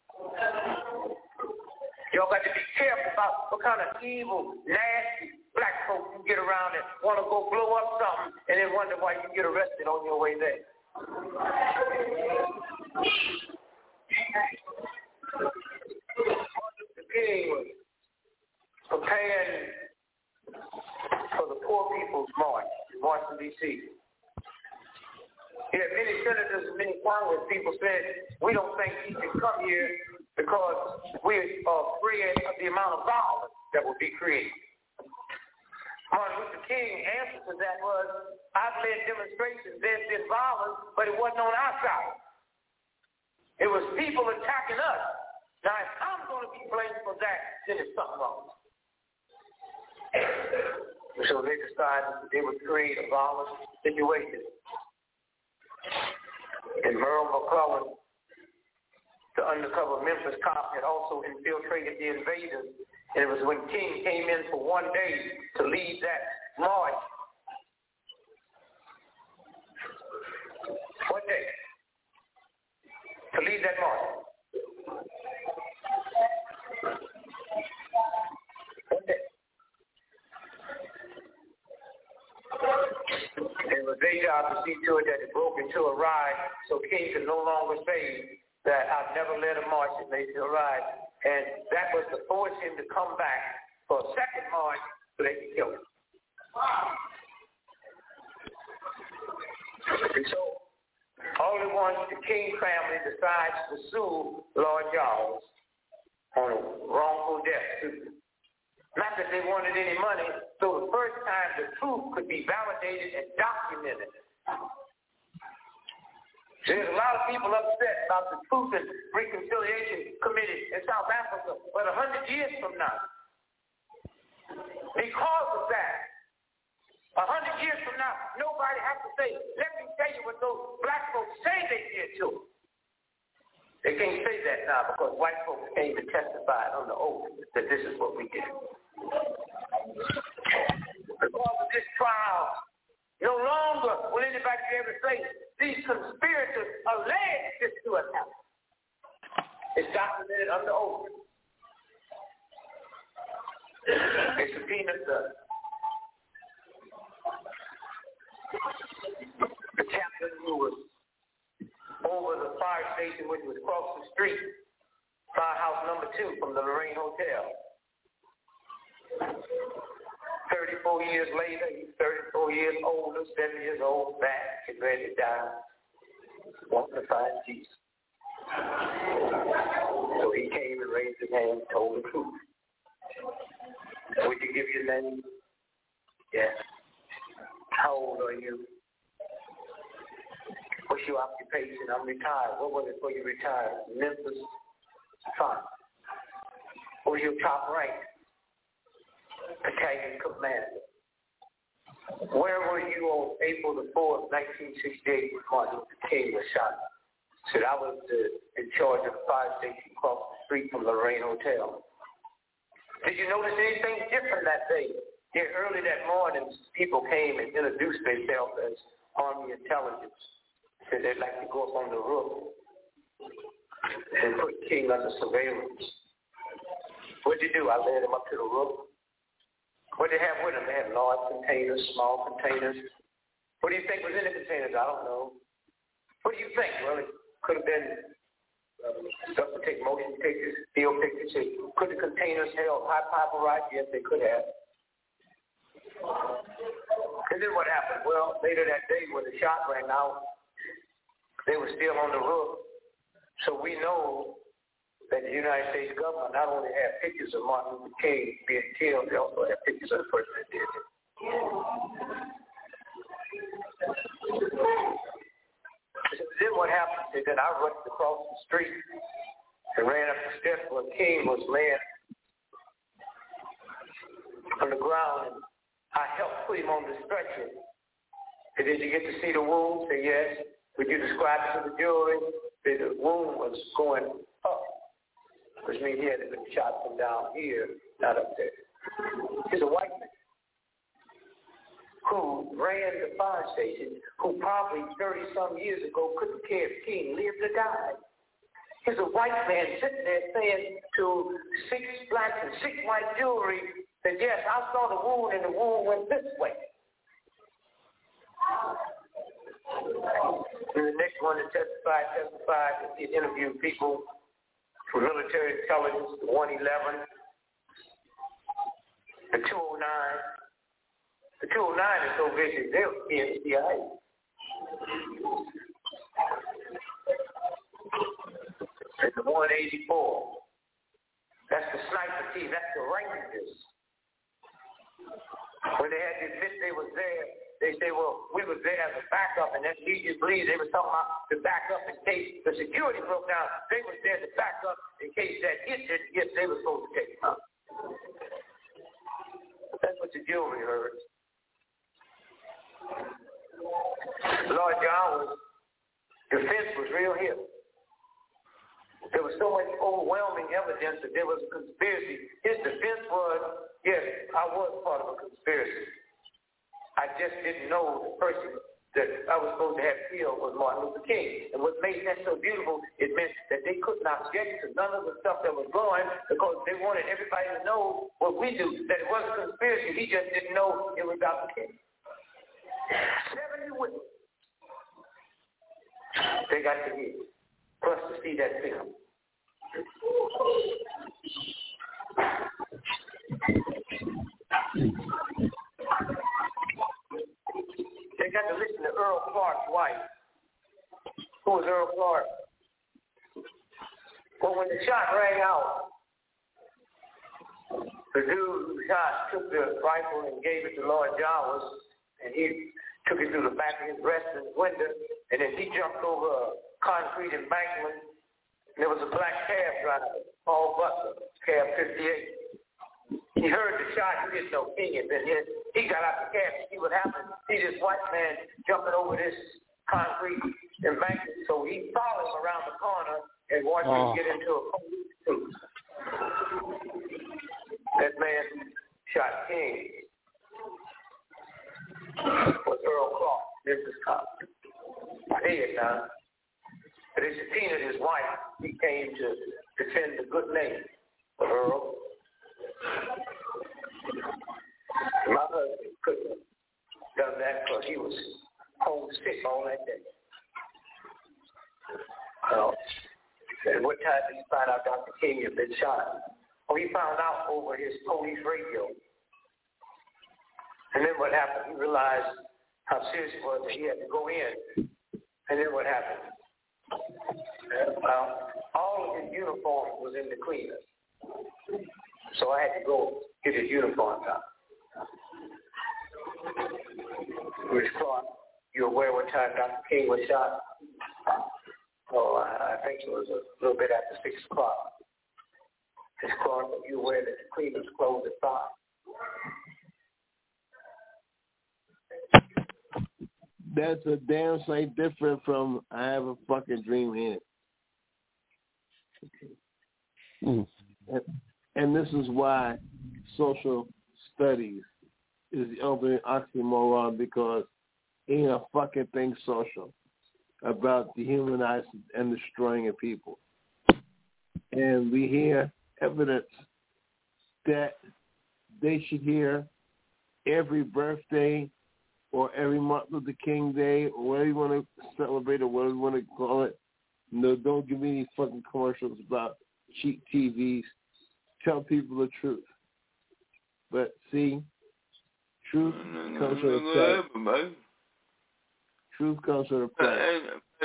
Y'all got to be careful about what kind of evil, nasty black folks you get around and want to go blow up something and then wonder why you get arrested on your way there. The King was preparing for the Poor People's March in Washington, D C Yeah, many senators and many Congress people said, we don't think he can come here because we're afraid of the amount of violence that will be created. Martin Luther King's answer to that was, I've led demonstrations, there's been violence, but it wasn't on our side. It was people attacking us. Now, if I'm going to be blamed for that, then there's something wrong. So they decided they would create a violent situation. And Merle McClellan, the undercover Memphis cop, had also infiltrated the invaders. And it was when King came in for one day to lead that march. One day. To lead that march. One day. It was their job to see to it that it broke into a ride so King could no longer say that I've never led a march that made it a ride. And that was to force him to come back for a second march so they could kill him. And so, all at once, the King family decides to sue Lord Charles on a wrongful death suit. Not that they wanted any money, so the first time the truth could be validated and documented. There's a lot of people upset about the Truth and Reconciliation Committee in South Africa, but a hundred years from now, because of that, a hundred years from now, nobody has to say, let me tell you what those black folks say they did to them. They can't say that now because white folks came to testify on the oath that this is what we did. Because of this trial, no longer will anybody be able to say these conspirators alleged this to us. It's documented under oath. They subpoenaed the, the chaplain who was over the fire station, which was across the street, firehouse number two from the Lorraine Hotel. thirty-four years later, he's thirty-four years older, seven years old, back, getting ready to die, wanting to find Jesus. So he came and raised his hand and told the truth. Would you give your name? Yes. How old are you? What's your occupation? I'm retired. What was it before you retired? Memphis. Fine. What was your top rank? Battalion commander. Where were you on April the fourth, nineteen sixty-eight, when Martin Luther King was shot? Said I was uh, in charge of the fire station across the street from the Lorraine Hotel. Did you notice anything different that day? Yeah, early that morning, people came and introduced themselves as Army Intelligence. Said they'd like to go up on the roof and put King under surveillance. What'd you do? I led him up to the roof. What did they have with them? They had large containers, small containers. What do you think was in the containers? I don't know. What do you think? Well, it could have been uh, stuff to take motion pictures, still pictures. Could the containers held high paparazzi? Yes, they could have. And then what happened? Well, later that day when the shot rang out, they were still on the roof. So we know that the United States government not only had pictures of Martin Luther King being killed, they also had pictures of the person that did it. So then what happened is that I rushed across the street and ran up the steps where King was laying on the ground, and I helped put him on the stretcher. And did you get to see the wound? Say yes. Would you describe it to the jury? That the wound was going up, which means he had been shot from down here, not up there. He's a white man who ran the fire station, who probably thirty-some years ago couldn't care if King lived or died. He's a white man sitting there saying to six black and six white jury that, yes, I saw the wound and the wound went this way. And the next one to testify, testified, he interviewed people for military intelligence, the one eleven, the two oh nine. The two oh nine is so vicious, they'll be in the C I A. And the one eighty-four, that's the sniper team, that's the Rangers. When they had to admit they was there, they say, well, we was there as a backup, and then he just believes they were talking about the backup in case the security broke down. They was there to back up in case that it didn't get they were supposed to take it out. That's what the jury heard. Lord John was defense was real here. There was so much overwhelming evidence that there was a conspiracy. His defense was, yes, I was part of a conspiracy. I just didn't know the person that I was supposed to have killed was Martin Luther King. And what made that so beautiful, it meant that they could not object to none of the stuff that was going because they wanted everybody to know what we do, that it was a conspiracy. He just didn't know it was Doctor King. seventy witnesses. They got to hear for us to see that film. They got to listen to Earl Clark's wife. Who was Earl Clark? Well, when the shot rang out, the dude who shot took the rifle and gave it to Lord John, and he took it through the back of his residence window, and then he jumped over a concrete embankment. And there was a black cab driver, Paul Butler, cab fifty-eight. He heard the shot. He didn't know King had been hit. He got out the cab to see what happened. See this white man jumping over this concrete embankment. So he followed him around the corner and watched oh. him get into a police suit. That man shot King was Earl Clark, Memphis cop. Dead now. But they subpoenaed his wife. He came to defend the good name of Earl. My husband couldn't have done that because he was homesick all that day. Uh, and what time did he find out Doctor King had been shot? Oh, he found out over his police radio. And then what happened? He realized how serious it was that he had to go in. And then what happened? Well, all of his uniform was in the cleaners. So I had to go get his uniform out. Which Clark, you aware what time Doctor King was shot? Oh, I think it was a little bit after six o'clock. Miz Clark, are you aware that the cleaners closed at five? That's a damn sight different from I have a fucking dream in it. Mm. And, and this is why social studies is the ultimate oxymoron, because ain't a fucking thing social about dehumanizing and destroying a people. And we hear evidence that they should hear every birthday or every Martin Luther King Day, or whatever you want to celebrate, or whatever you want to call it. No, don't give me any fucking commercials about cheap T Vs. Tell people the truth. But see, truth comes from the price. Truth comes from the price.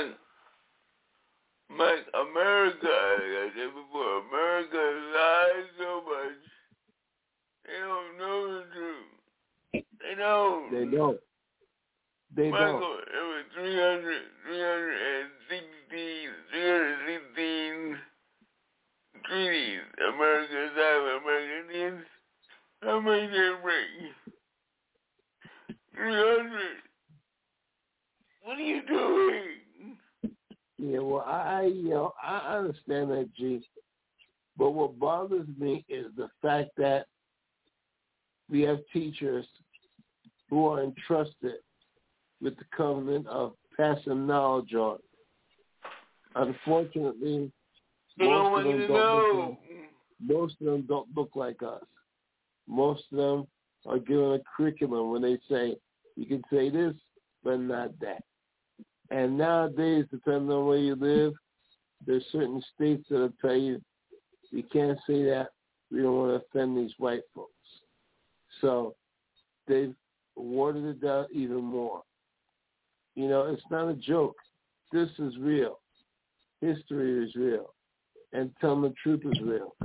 Like America, like I said before, America lies so much. They don't know the truth. They don't. They don't. They Michael, don't. it was three hundred, three hundred sixteen, three hundred sixteen treaties America signed with American Indians. How many did they break? three hundred. What are you doing? Yeah, well, I, you know, I understand that, G. But what bothers me is the fact that we have teachers who are entrusted with the covenant of passing knowledge on. Unfortunately, most of, them don't look like, most of them don't look like us. Most of them are given a curriculum when they say, you can say this, but not that. And nowadays, depending on where you live, there's certain states that will tell you, you can't say that. We don't want to offend these white folks. So they've watered it down even more. You know, it's not a joke. This is real. History is real. And telling the truth is real.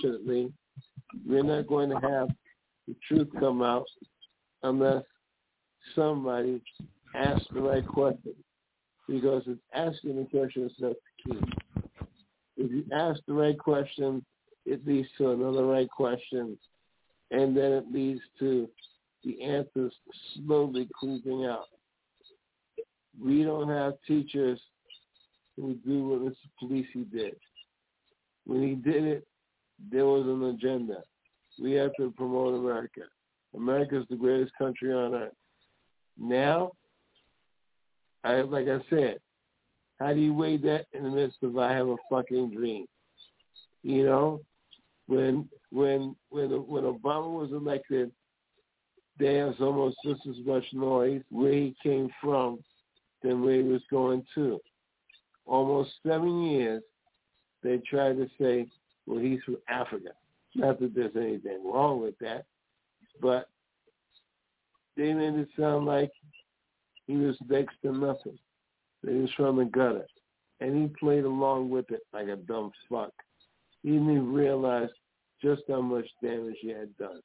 Unfortunately, we're not going to have the truth come out unless somebody ask the right question, because it's asking the question that's the key. If you ask the right question, it leads to another right question, and then it leads to the answers slowly creeping out. We don't have teachers who do what Mister Polisi did. When he did it, there was an agenda. We have to promote America. America is the greatest country on earth. Now, I, like I said, how do you weigh that in the midst of I have a fucking dream? You know, when when when when Obama was elected, there's almost just as much noise where he came from than where he was going to. Almost seven years, they tried to say, well, he's from Africa. Not that there's anything wrong with that, but they made it sound like he was next to nothing. That he was from the gutter. And he played along with it like a dumb fuck. He didn't even realize just how much damage he had done.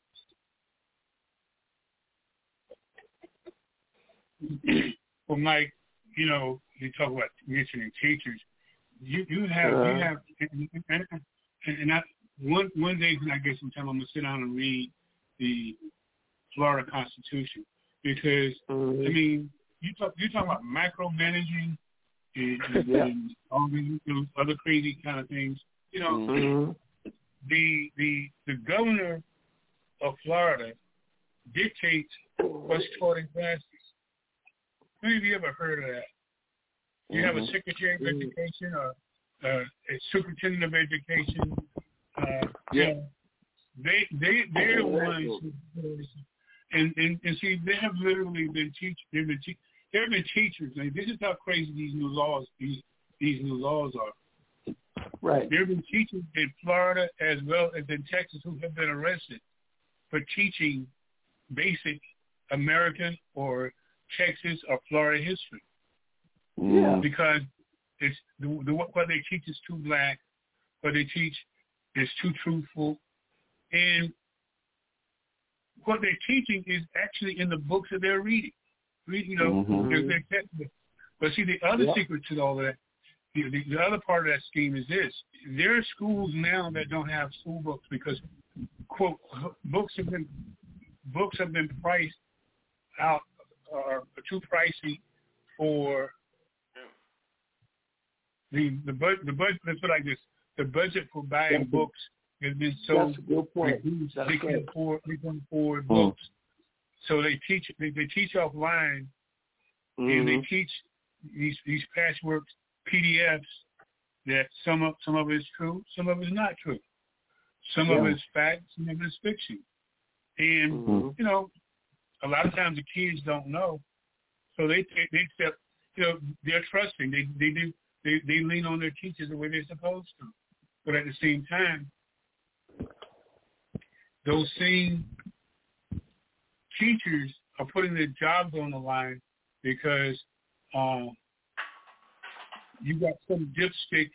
Well, Mike, you know, you talk about mentioning teachers. You you have uh, you have and, and, and I, one one day when I get some time, I'm gonna sit down and read the Florida Constitution because mm-hmm. I mean you talk you talk about micromanaging and, and, yeah. and all these you know, other crazy kind of things. You know, mm-hmm. the the the governor of Florida dictates what's taught in classes. Who have you ever heard of that? You mm-hmm. have a secretary of mm-hmm. education or uh, a superintendent of education. Uh, yeah. You know, they they they're the ones who, and, and and see they have literally been teach they've been te- they've been teachers. Like, this is how crazy these new laws these these new laws are. Right. There have been teachers in Florida as well as in Texas who have been arrested for teaching basic American or Texas or Florida history. Yeah. Because it's the, the what they teach is too black, what they teach is too truthful, and what they're teaching is actually in the books that they're reading. Read, you know, mm-hmm. they're, they're textbook. But see, the other yeah. secret to all of that, the, the, the other part of that scheme is this: there are schools now that don't have school books because, quote, books have been books have been priced out or uh, too pricey for the the budget. The budget. Let's put it like this: the budget for buying that's books has been so that's a good point. reduced. That's they can afford they can afford mm. books, so they teach they, they teach offline, mm-hmm. and they teach these these patchwork P D Fs that some of some of it is true, some of it is not true, some yeah. of it is fact, some of it is fiction, and mm-hmm. you know. A lot of times the kids don't know, so they they accept. You know, they're trusting. They they do they, they lean on their teachers the way they're supposed to. But at the same time, those same teachers are putting their jobs on the line because um, you got some dipstick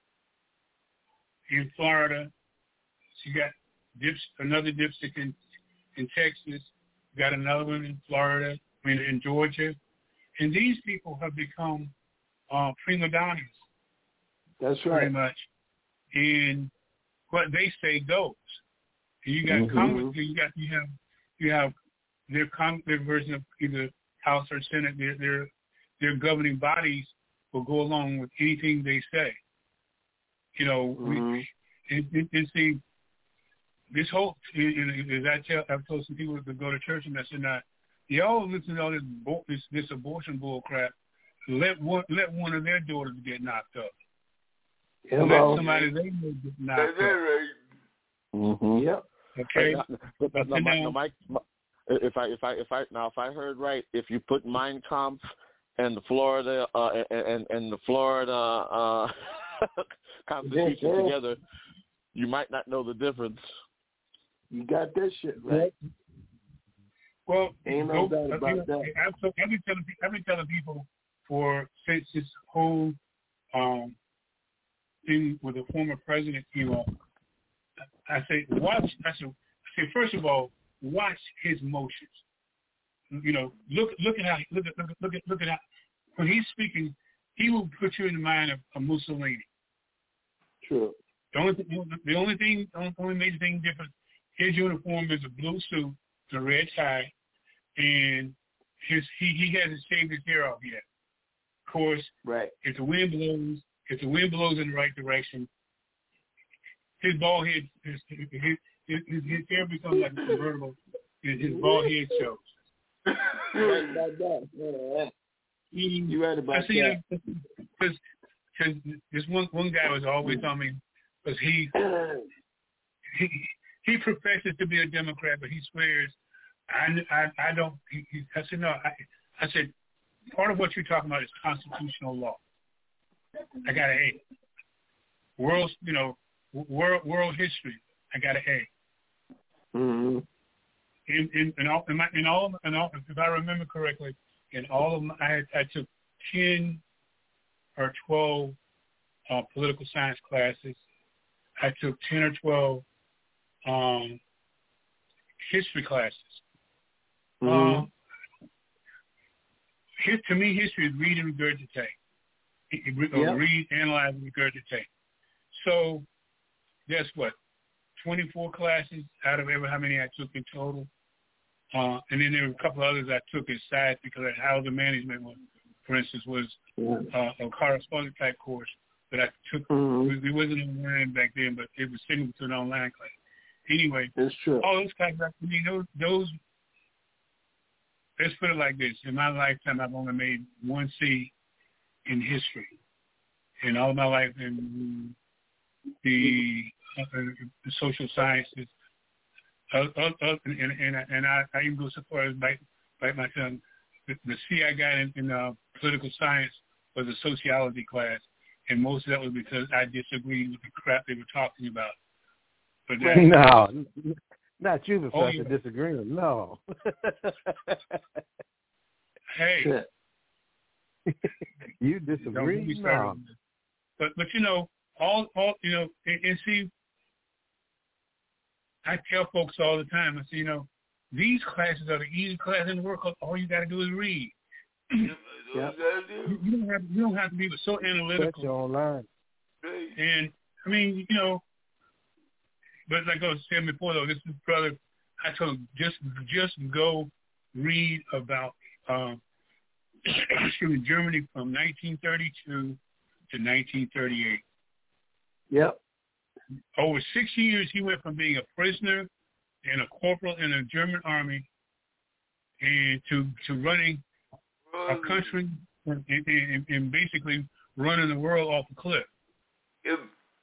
in Florida. You got dips, another dipstick in in Texas. Got another one in Florida, I mean in Georgia, and these people have become uh, prima donnas. That's right. Pretty much, and what they say goes. And you got mm-hmm. Congress, you got you have you have their con- their version of either House or Senate. Their their their governing bodies will go along with anything they say. You know, mm-hmm. we and, and, and see. This whole, as I tell, I've told some people to go to church and I said, "Now, y'all listen to all this this, this abortion bull crap. Let one let one of their daughters get knocked up. Hello. Let somebody they know get knocked up." Right. Mm-hmm. Yep. Okay. But, but, no, no, Mike, if I if I if I now if I heard right, if you put Mein Kampf and the Florida uh, and and the Florida uh, Constitution yeah. together, you might not know the difference. You got that shit right. Well, ain't no go, doubt about you know, that. I've, I've, been telling, I've been telling people for since this whole um, thing with the former president came up. I say watch. I say, I say first of all, watch his motions. you know, look look at how look at look at look at, look at how when he's speaking, he will put you in the mind of, of Mussolini. True. The only the only thing the only major thing different, his uniform is a blue suit, a red tie, and his he he hasn't shaved his hair off yet. Of course, right. If the wind blows, if the wind blows in the right direction, his bald head, his his his, his, his hair becomes like a convertible, and his bald head shows. Right about that. Yeah. You right about I see, that. Because because this one one guy was always telling me, because he he he professes to be a Democrat, but he swears I I, I don't. He, he, I said no. I, I said part of what you're talking about is constitutional law. I got an A. World, you know, world world history. I got an A. Mm-hmm. In in in all in, my, in all in all if I remember correctly, in all of my I, I took ten or twelve uh, political science classes. I took ten or twelve um, history classes. Mm-hmm. Um, his, to me, history is read and regurgitate. Yep. Read, analyze, and regurgitate. So, guess what? twenty-four classes out of ever how many I took in total. Uh, and then there were a couple others I took as sides because of how the management was, for instance, was uh, a correspondence type course that I took. Mm-hmm. It wasn't online back then, but it was sitting to an online class. Anyway, it's true. All those classes, I mean, those, those, let's put it like this. In my lifetime, I've only made one C in history. In all my life in the, uh, the social sciences, uh, uh, uh, and, and, and I, I even go so far as bite, bite my tongue. The, the C I got in, in uh, political science was a sociology class, and most of that was because I disagreed with the crap they were talking about. But that, no, not you, Professor, oh, yeah. disagreeing. No. Hey. You disagree? No. But but you know, all all you know, and, and see, I tell folks all the time. I say, you know, these classes are the easy classes in the world. Cause all you got to do is read. Yep. you, you don't have you don't have to be so analytical. Especially online. And I mean, you know, but like I was saying before, though, this is brother. I told him just just go read about. Um, excuse me, Germany from nineteen thirty-two to nineteen thirty-eight. Yep. Over six years, he went from being a prisoner and a corporal in the German army and to to running a country and, and, and basically running the world off a cliff. Yep.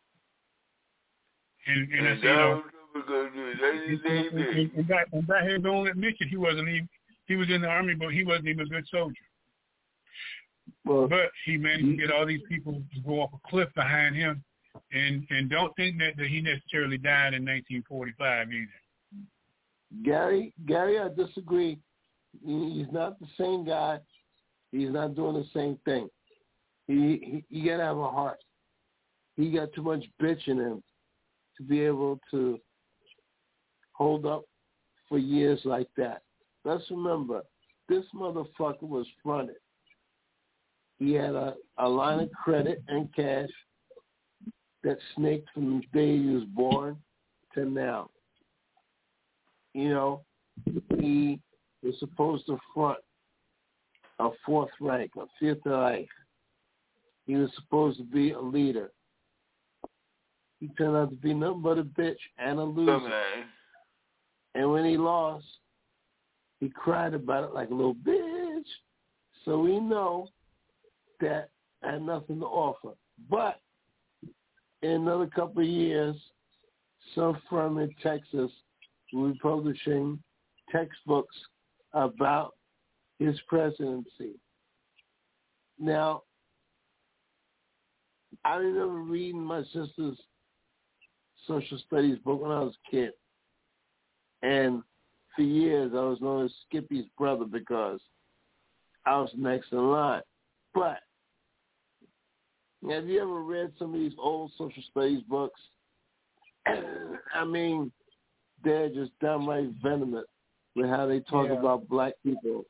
And, and, and I say, you know, and, and, back, and back here, don't admit it, he wasn't even, he was in the army, but he wasn't even a good soldier. Well, but he managed to get all these people to go off a cliff behind him, and and don't think that, that he necessarily died in nineteen forty-five either. Gary, Gary, I disagree. He's not the same guy. He's not doing the same thing. He, he you gotta have a heart. He got too much bitch in him to be able to hold up for years like that. Let's remember, this motherfucker was fronted. He had a, a line of credit and cash that snaked from the day he was born to now. You know, he was supposed to front a fourth rank, a fifth rank. He was supposed to be a leader. He turned out to be nothing but a bitch and a loser. Okay. And when he lost, he cried about it like a little bitch. So we know that had nothing to offer. But in another couple of years, some firm in Texas will be publishing textbooks about his presidency. Now, I remember reading my sister's social studies book when I was a kid. And for years, I was known as Skippy's brother because I was next in line. But have you ever read some of these old social studies books? I mean, they're just downright venomous. with how they talk Yeah. about black people.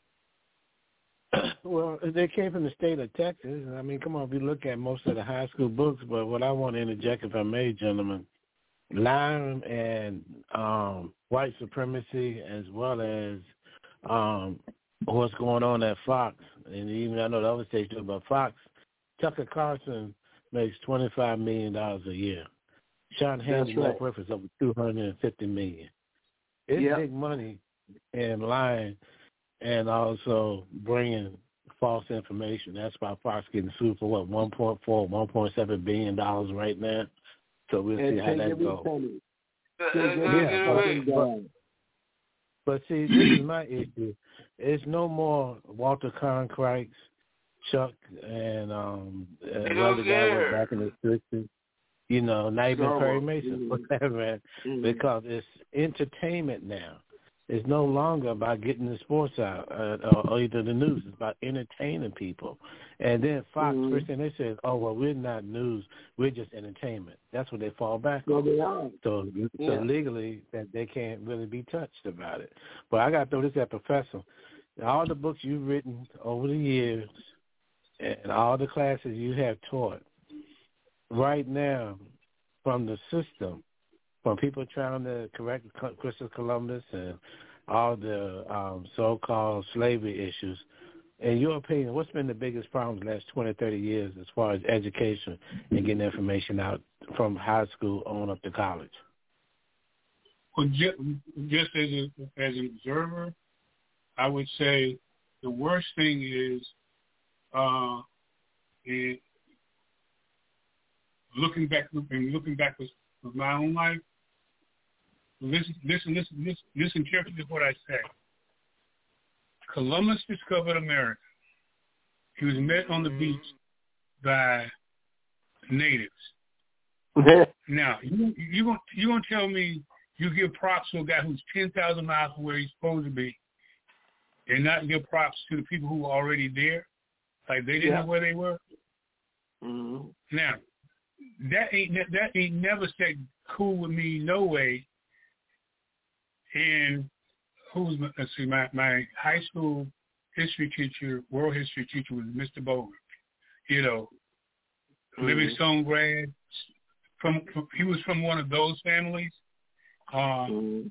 Well, they came from the state of Texas. I mean, come on, if you look at most of the high school books, but what I want to interject, if I may, gentlemen, lying and um, white supremacy, as well as um, what's going on at Fox, and even I know the other states do, but Fox, Tucker Carlson makes twenty-five million dollars a year. Sean Hannity net worth is over two hundred fifty million dollars. It's yep. big money in lying and also bringing false information. That's why Fox getting sued for what, one point four, one point seven billion dollars right now. So we'll and see how that goes. Yeah, but, but see, this is my issue. It's no more Walter Cronkite, Chuck, and um, another guy was back in the sixties. You know, not even so, Perry Mason, whatever, mm-hmm. because it's entertainment now. It's no longer about getting the sports out uh, or, or either the news. It's about entertaining people. And then Fox, mm-hmm. first thing they said, oh, well, we're not news. We're just entertainment. That's what they fall back so on. They are. So, yeah. so legally, that they can't really be touched about it. But I got to throw this at Professor. All the books you've written over the years and all the classes you have taught, right now, from the system, from people trying to correct Christopher Columbus and all the um, so-called slavery issues, in your opinion, what's been the biggest problem in the last twenty, thirty years as far as education and getting information out from high school on up to college? Well, just, just as, a, as an observer, I would say the worst thing is uh, it, looking back and looking back with, with my own life. Listen, listen, listen, listen, listen carefully to what I say. Columbus discovered America. He was met on the beach by natives. Now, you you gonna you gonna tell me you give props to a guy who's ten thousand miles from where he's supposed to be, and not give props to the people who were already there, like they didn't yeah. know where they were? Mm-hmm. Now, that ain't that ain't never said cool with me, no way. And who's my, let's see, my, my high school history teacher, world history teacher was Mister Bowman. You know, mm-hmm. Livingstone grad. From, from he was from one of those families. Uh, mm-hmm.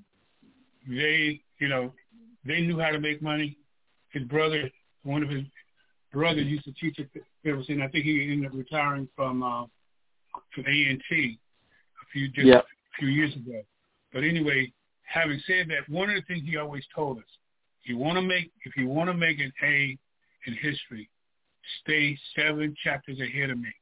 They, you know, they knew how to make money. His brother, one of his brothers, used to teach at Jefferson. I think he ended up retiring from uh, from A and T a few just yep. a few years ago. But anyway. Having said that, one of the things he always told us, you want to make, if you want to make an A in history, stay seven chapters ahead of me.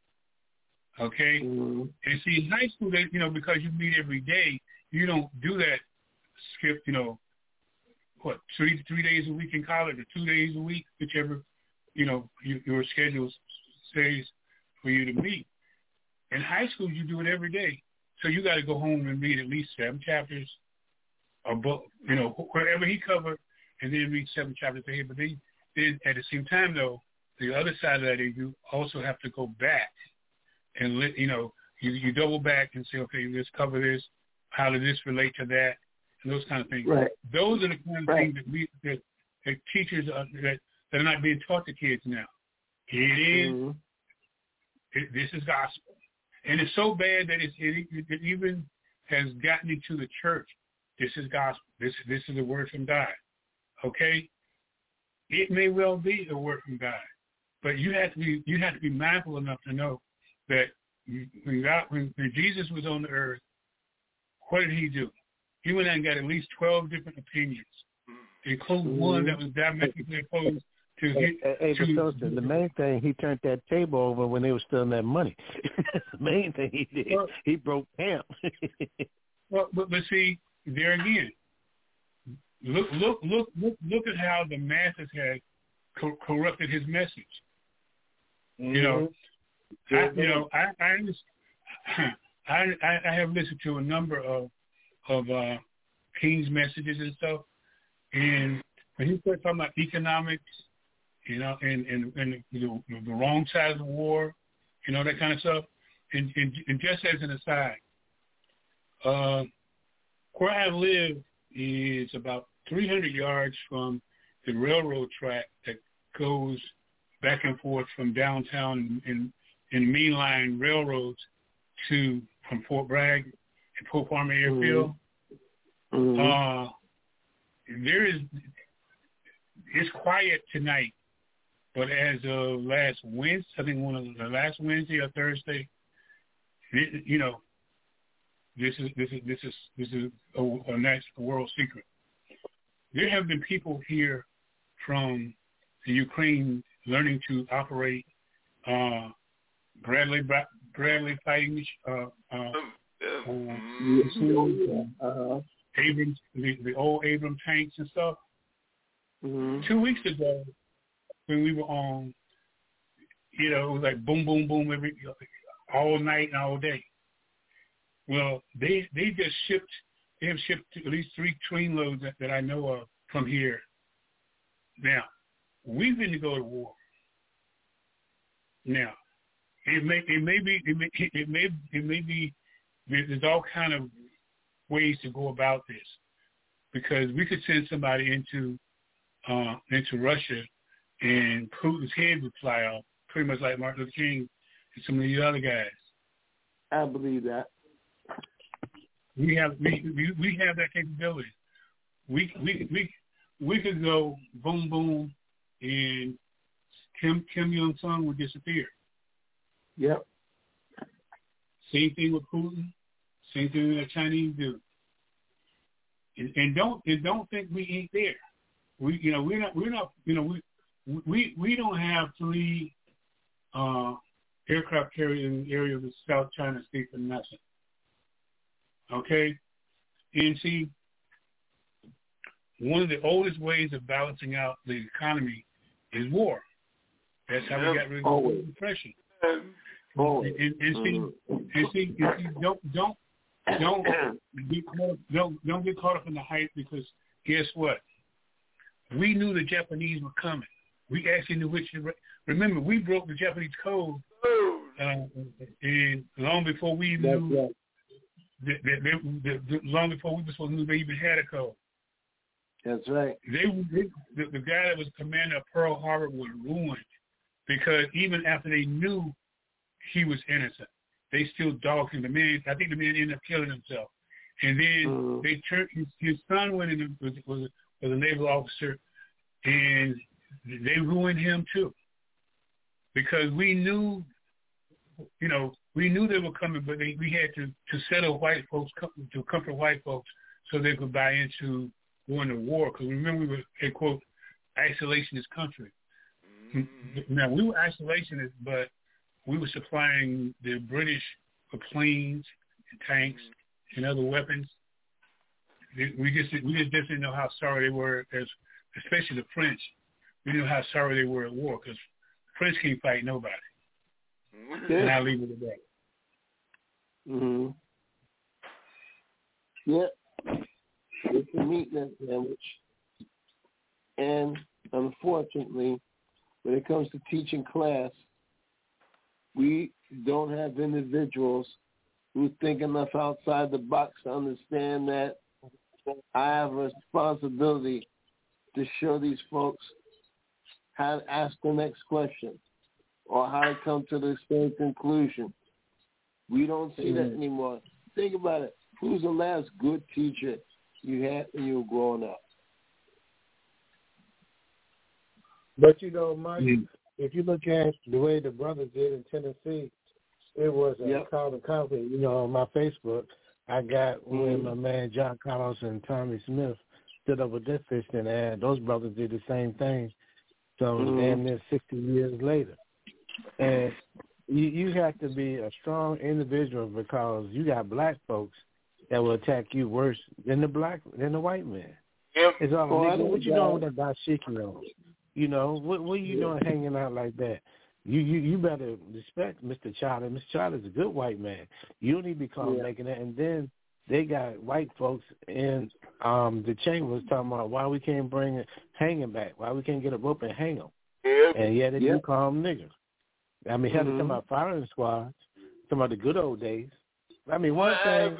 Okay? Mm-hmm. And see, in high school, they, you know, because you meet every day, you don't do that, skip, you know, what, three three days a week in college or two days a week, whichever, you know, you, your schedule says for you to meet. In high school, you do it every day. So you got to go home and read at least seven chapters. A book, you know, wherever he covered, and then read seven chapters ahead. But then, then at the same time, though, the other side of that is you also have to go back and, let, you know, you, you double back and say, okay, let's cover this. How does this relate to that? And those kind of things. Right. Those are the kind of right. things that we that, that teachers are, that, that are not being taught to kids now. It is. Mm-hmm. It, this is gospel, and it's so bad that it's, it, it even has gotten into the church. This is gospel. This, this is a word from God. Okay? It may well be a word from God, but you have to be you have to be mindful enough to know that when God, when, when Jesus was on the earth, what did he do? He went out and got at least twelve different opinions, including mm-hmm. one that was diametrically opposed to his. Hey, hey, to, the main thing, he turned that table over when they were stealing that money. That's the main thing he did. Well, he broke camp. well, but, but see, there again, look, look, look, look, look at how the masses had co- corrupted his message. Mm-hmm. You know, I, you know, I, I, I, I have listened to a number of of uh, King's messages and stuff, and when he started talking about economics, you know, and and, and the, the wrong side of the war, you know, that kind of stuff, and, and, and just as an aside, uh. Where I live is about three hundred yards from the railroad track that goes back and forth from downtown and in mainline railroads to from Fort Bragg and Pope Army Airfield. Mm-hmm. Uh, there is it's quiet tonight, but as of last Wednesday, I think one of the last Wednesday or Thursday, it, you know, this is this is this is this is a, a national world secret. There have been people here from the Ukraine learning to operate uh, Bradley Bradley fighting uh, uh, uh, uh, Abrams, the, the old Abrams tanks and stuff. Mm-hmm. Two weeks ago, when we were on, you know, it was like boom, boom, boom every all night and all day. Well, they they just shipped. They have shipped at least three train loads that, that I know of from here. Now, we've been to go to war. Now, it may it may be it may it may it may be there's all kind of ways to go about this, because we could send somebody into uh, into Russia and Putin's head would fly off, pretty much like Martin Luther King and some of the other guys. I believe that. We have we, we we have that capability. We we we we could go boom boom, and Kim Kim Jong Un would disappear. Yep. Same thing with Putin. Same thing that Chinese do. And, and don't and don't think we ain't there. We you know we're not we're not you know we we we don't have three uh, aircraft carriers in the area of the South China Sea for nothing. Okay? And see, one of the oldest ways of balancing out the economy is war. That's how we got rid of the depression. And, and, and see, and see, and see, don't don't don't get caught, don't don't get caught up in the hype, because guess what? We knew the Japanese were coming. We actually knew which. Remember, we broke the Japanese code, uh, and long before we knew. They, they, they, they, long before we were supposed to know they even had a code. That's right. They, they the, the guy that was commander of Pearl Harbor was ruined, because even after they knew he was innocent, they still dogged him. The man, I think the man ended up killing himself. And then mm-hmm. they turned his, his son went in was, was was a naval officer, and they ruined him too, because we knew, you know. We knew they were coming, but they, we had to, to settle white folks, to comfort white folks so they could buy into going to war. Because remember, we were a, quote, isolationist country. Mm-hmm. Now, we were isolationist, but we were supplying the British with planes and tanks and other weapons. We just we just didn't know how sorry they were, as especially the French. We knew how sorry they were at war, because the French can't fight nobody. Mm-hmm. And I'll leave it at that. Mm-hmm. Yeah. It's a meat and sandwich. And unfortunately, when it comes to teaching class, we don't have individuals who think enough outside the box to understand that I have a responsibility to show these folks how to ask the next question or how to come to the same conclusion. We don't see that anymore. Think about it. Who's the last good teacher you had when you were growing up? But, you know, Mike, mm-hmm. if you look at the way the brothers did in Tennessee, it was a yep. common conflict. You know, on my Facebook, I got mm-hmm. when my man John Carlos and Tommy Smith stood up with their fist in the air. Those brothers did the same thing. So mm-hmm. damn near sixty years later. And you, you have to be a strong individual, because you got black folks that will attack you worse than the black than the white man. Yep. It's all, oh, nigga, what you doing with that dashiki on? You know, what what are you yeah. doing hanging out like that? You you, you better respect Mister Charlie. Mister Charlie's a good white man. You don't need to be called yeah. making that. And then they got white folks in um, the chambers talking about why we can't bring it hanging back, why we can't get a rope and hang them. Yep. And yeah, they yep. do call them niggers. I mean, mm-hmm. talking about firing squads, talking about the good old days. I mean, one what thing. Happened? What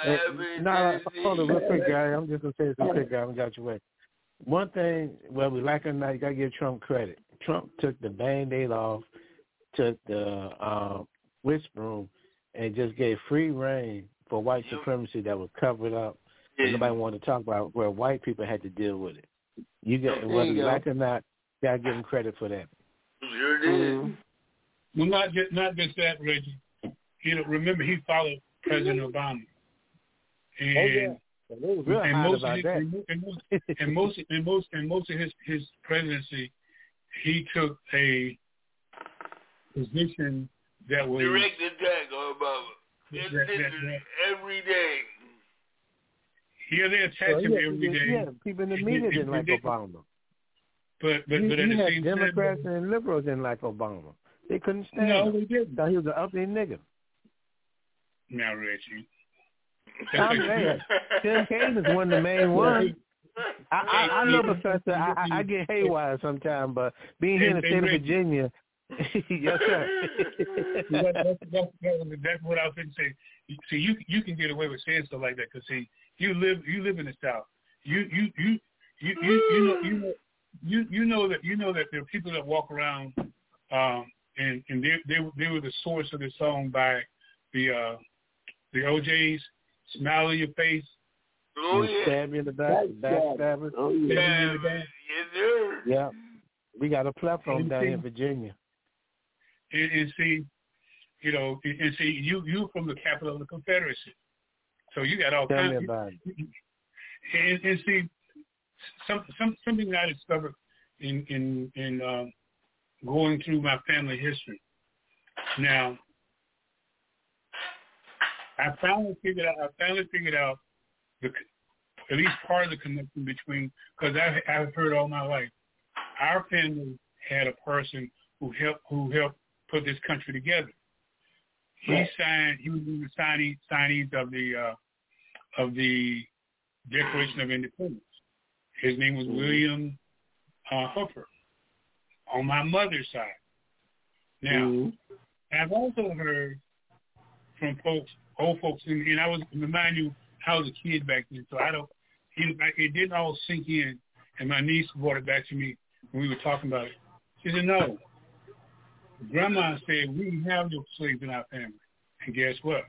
Hey, no, hold on real quick, guy. I'm just going to say this real quick, guy. I got your way. One thing, whether we like it or not, you got to give Trump credit. Trump took the Band-Aid off, took the um, whisper room, and just gave free reign for white supremacy that was covered up. Yeah. And nobody wanted to talk about where white people had to deal with it. You got, whether you like it or not, you got to give him credit for that. Sure did. Mm. Well, not just, not just that, Reggie. You know, remember, he followed President Obama. And, oh, yeah. Real and, hot most about his, that. and, most, and most and most and most of his, his presidency, he took a position that was direct attack on Obama. That, that, that, every day. Yeah, they attacked well, him yeah, every day. Yeah, people in the media didn't like they, Obama. But but you, but at you the had same Democrats time, and liberals didn't like Obama. They couldn't stand no, him. they didn't. Thought he was an ugly nigga. Now, Reggie. I'm saying, Tim Kaine is one of the main ones. I, I, I know, Professor, I, I, I get haywire sometimes, but being here in the state of Virginia, yes, sir. that, that, that, that, that's what I was going to say. See, you you can get away with saying stuff like that because see, you live you live in the South. You you you you you, you know you know you you know that you know that there are people that walk around, um, and and they they they were the source of the song by the uh, the O Js. Smile on your face. Oh, yeah. Stab you in the back. Backstabber. Oh, yeah. Yeah, yes, yeah. We got a platform down here in Virginia. And, and see, you know, and, and see, you you from the capital of the Confederacy. So you got all Tell kinds me about it. And, and see, some, some, something I discovered in, in, in um, going through my family history. Now, I finally figured out. I finally figured out the, at least part of the connection between, because I've, I've heard all my life, our family had a person who helped who helped put this country together. He right. signed. He was one of the signee, signees of the uh, of the Declaration of Independence. His name was mm-hmm. William uh, Hooper. On my mother's side. Now, mm-hmm. I've also heard from folks. Old folks, and, and I was, remind you, I was a kid back then, so I don't, it, it didn't all sink in, and my niece brought it back to me when we were talking about it. She said, no, Grandma said, we didn't have no slaves in our family, and guess what?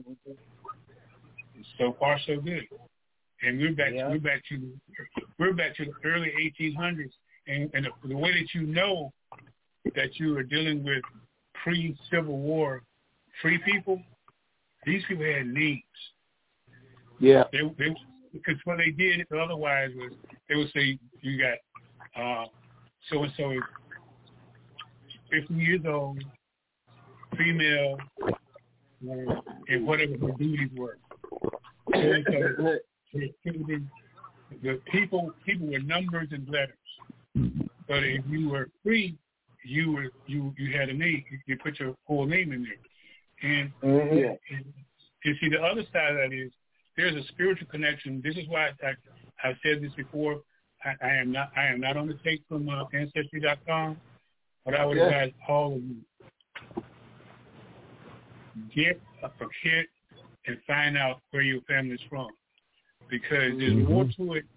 So far, so good. And we're back, yeah. we're back to, we're back to the early eighteen hundreds, and, and the, the way that you know that you are dealing with pre-Civil War free people, these people had names. Yeah. They, they, because what they did otherwise was they would say, you got uh, so-and-so is fifty years old, female, uh, and whatever her duties were. So, so, the people, people were numbers and letters. But if you were free, you were you, you had a name. You put your full name in there. And, mm-hmm. and, and you see, the other side of that is there's a spiritual connection. This is why I, I, I've said this before. I, I am not I am not on the take from uh, Ancestry dot com, but I would advise yeah. all of you get a kit and find out where your family's from, because there's mm-hmm. more to it,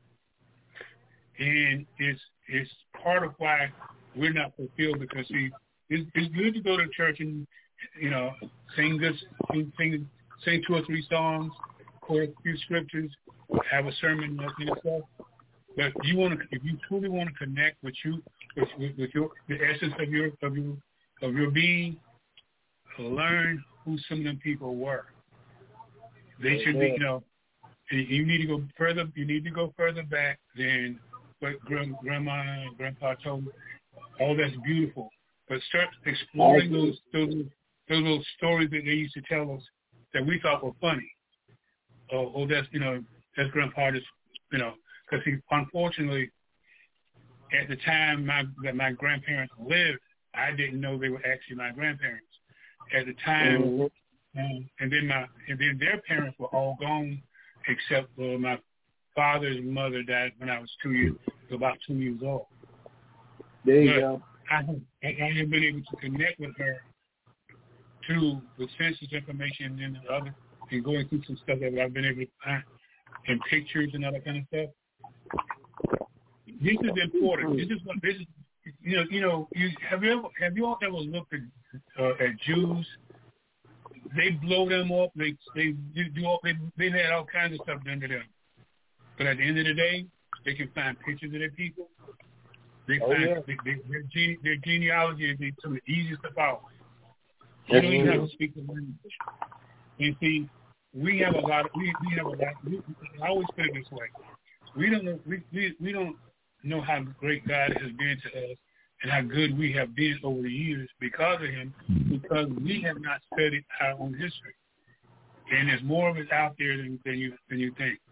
and it's it's part of why we're not fulfilled. Because see, it's, it's good to go to church and you know, sing this, sing, sing, sing two or three songs, quote a few scriptures, have a sermon, and stuff. But you want to, if you truly want to connect with you, with, with, with your the essence of your of your of your being, learn who some of them people were. They should be, you know, you need to go further. You need to go further back than what grandma and grandpa told you. All that's beautiful, but start exploring those those. Those little stories that they used to tell us that we thought were funny. Oh, oh that's, you know, that's Grandpa just, you know, because he, unfortunately, at the time my, that my grandparents lived, I didn't know they were actually my grandparents. At the time, mm-hmm. um, and then my, and then their parents were all gone, except for my father's mother died when I was two years, about two years old. There you but go. I, I have been able to connect with her through the census information and the other and going through some stuff that I've been able to find in pictures and all that kind of stuff. This is important. This is what this is. You know, you know. You have you ever have you all ever looked at uh, at Jews? They blow them up. They they do, do all, they they had all kinds of stuff done to them. But at the end of the day, they can find pictures of their people. They oh, find yeah. they, they, their, gene, their genealogy is some of the easiest to follow. You don't even have to speak the language. And see, we have a lot. Of, we we have a lot. We, I always put it this way: we don't know. We, we we don't know how great God has been to us and how good we have been over the years because of Him, because we have not studied our own history. And there's more of it out there than, than you than you think.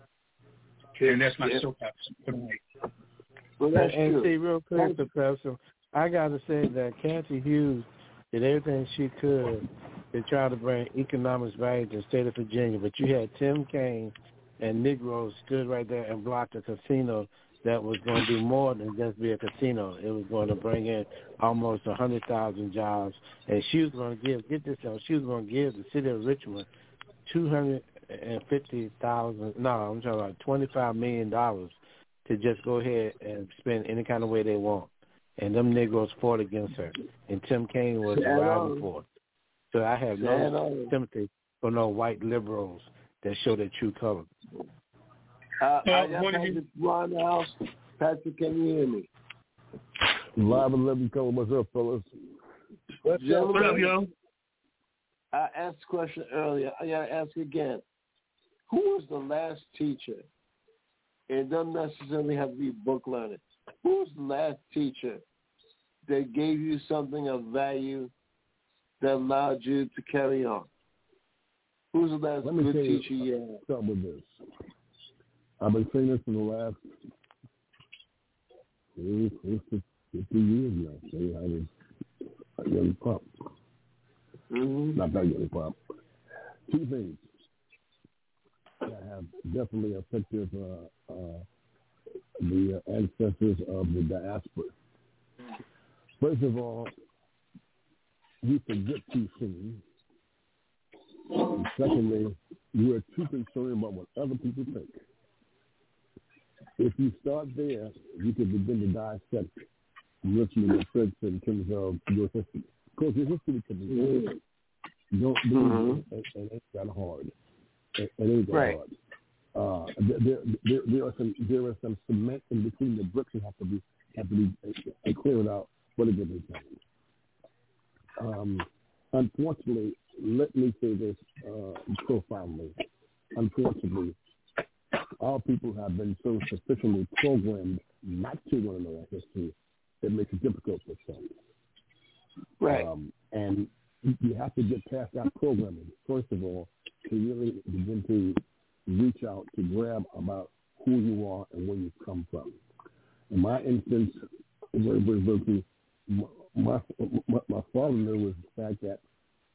And that's my yeah. soapbox for tonight. Well, that's and true. see, real quick, Professor, I got to say that Canty Hughes did everything she could to try to bring economics value to the state of Virginia. But you had Tim Kaine and Negroes stood right there and blocked a casino that was going to do more than just be a casino. It was going to bring in almost one hundred thousand jobs. And she was going to give, get this out, she was going to give the city of Richmond two hundred fifty thousand dollars, no, I'm talking about twenty-five million dollars to just go ahead and spend any kind of way they want. And them Negroes fought against her. And Tim Kaine was riding for it. So I have no sympathy for no white liberals that show their true color. Uh, I got Patrick Ron in the house. Patrick, can you hear me? Live and living color. What's up, fellas? What's up, what up, yo? I asked the question earlier. I got to ask again. Who was the last teacher? It doesn't necessarily have to be book learning. Who was the last teacher that gave you something of value that allowed you to carry on? Who's the last Let me good you, teacher you had? Start with this. I've been saying this for the last fifty years now. So I was a young pup. Mm-hmm. Not that young pup. Two things that have definitely affected uh, uh, the uh, ancestors of the diaspora. First of all, we forget too soon. And secondly, we are too concerned about what other people think. If you start there, you can begin to dissect Richmond and Fritz in terms of your history. Because your history can be hard. Don't do mm-hmm. it, it ain't that hard. It, it ain't that right. hard. Uh, there, there, there are some there are some cement in between the bricks that have to be have to be uh, cleared out for the given time. Um, unfortunately, let me say this uh, profoundly. Unfortunately, our people have been so sufficiently programmed not to want to know our history, it makes it difficult for some. Right. Um, and you have to get past that programming, first of all, to really begin to reach out to grab about who you are and where you've come from. In my instance, was, was, was my, my, my father knew was the fact that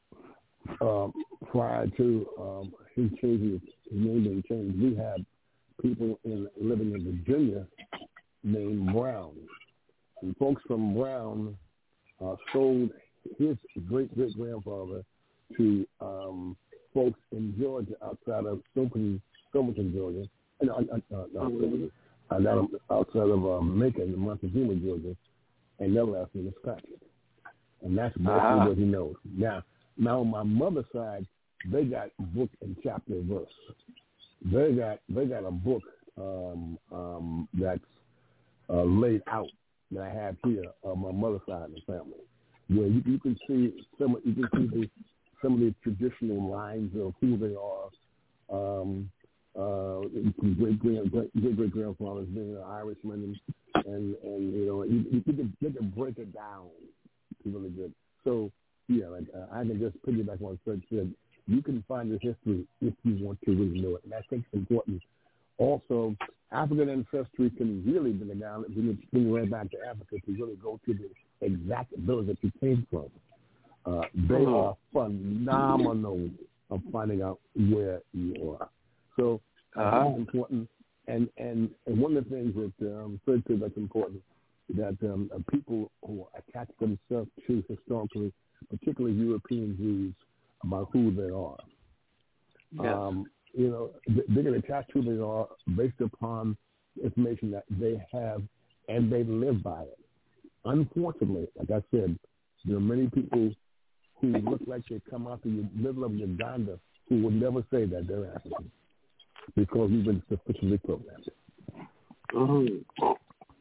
um, prior to um, his changing his name being changed, we had people in living in Virginia named Brown. And folks from Brown uh, sold his great-great-grandfather to um, folks in Georgia outside of Stockton, Stockton, Georgia, and uh, uh, no, uh, down outside of uh, Macon, in Montezuma, Georgia, and their last name is Patrick. And that's basically uh-huh. what he knows. Now, now on my mother's side, they got book and chapter and verse. They got they got a book um, um, that's uh, laid out that I have here on my mother's side of the family, where you, you can see some you can see the, some of the traditional lines of who they are. Um, uh, great great great great grandfathers being an Irishman, and, and and you know you, you can you can break it down really good. So yeah, like uh, I can just piggyback on what Fred said. You can find your history if you want to really know it, and I think it's important. Also, African ancestry can really bring it down, bring it right back to Africa to really go to the exact village that you came from. Uh, they mm-hmm. are phenomenal of finding out where you are. So uh-huh. that's important. And, and and one of the things that um, Fred said that's important, that um, people who attach themselves to historically, particularly European Jews, about who they are. Yes. Um, you know, they're going to attach who they are based upon information that they have, and they live by it. Unfortunately, like I said, there are many people who look like they come out the middle of Uganda who will never say that they're African because we've been sufficiently programmed. Mm-hmm.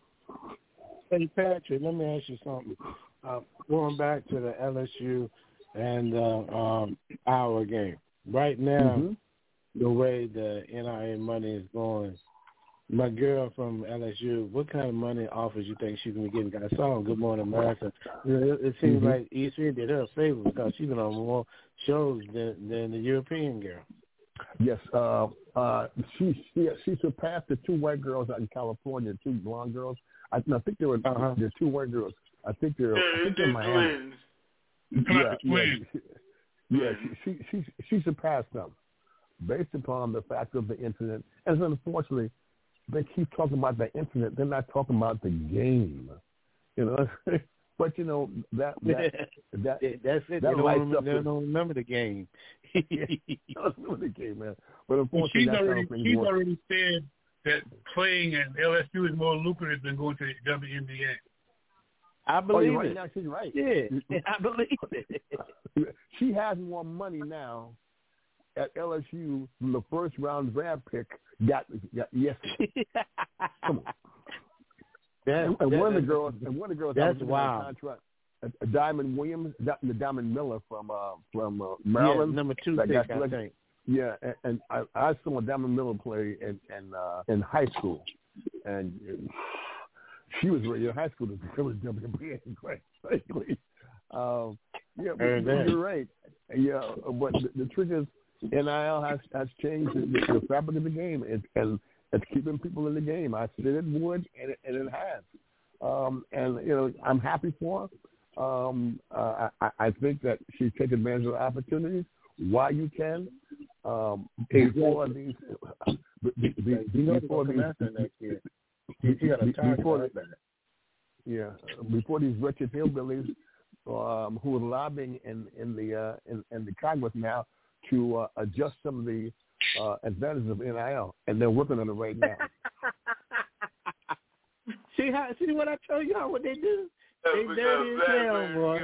Hey, Patrick, let me ask you something. Uh, going back to the L S U and uh, um, our game. Right now, mm-hmm. the way the N I A money is going, my girl from L S U, what kind of money offers you think she's going to be getting? I saw on Good Morning America. You know, it, it seems mm-hmm. like E S P N did her a favor because she's been on more shows than, than the European girl. Yes, uh, uh, she, she she surpassed the two white girls out in California, two blonde girls. I, I think there were uh-huh. there two white girls. I think they're I think they're Miami. Yeah, yeah, she, yeah. She, she she she surpassed them based upon the fact of the incident. And unfortunately, they keep talking about the incident. They're not talking about the game. You know. But you know that that that that's it. That they, don't remember, they the, don't remember the game. yeah, don't remember the game, man. But unfortunately, well, she's already she's work. already said that playing at L S U is more lucrative than going to the W N B A. I believe oh, right it. Now she's right. Yeah, I believe it. She has more money now at L S U than the first round draft pick got, got yesterday. Come on. That, and, and that, one of the girls, and one of the girls, that's wild. Contract, a, a Diamond Williams, the Diamond Miller from uh, from uh, Maryland, yeah, number two pick, I select, think. Yeah, and, and I, I saw Diamond Miller play in in, uh, in high school, and she was really in high school to really W N B A, quite frankly. Um, yeah, but you're right. Yeah, but the, the trick is N I L has has changed the, the fabric of the game, and, and it's keeping people in the game. I said it would, and it, and it has. Um, and, you know, I'm happy for her. Um, uh, I, I think that she's taken advantage of the opportunities while you can. Um, before these, uh, be, be, be, before these, next year. She got a before, yeah, before these wretched hillbillies um, who are lobbying in, in the uh, in, in the Congress now to uh, adjust some of the Uh, advantages of N I L, and they're working on it right now. see how? See what I told you? How what they do? They dirty as hell, boy.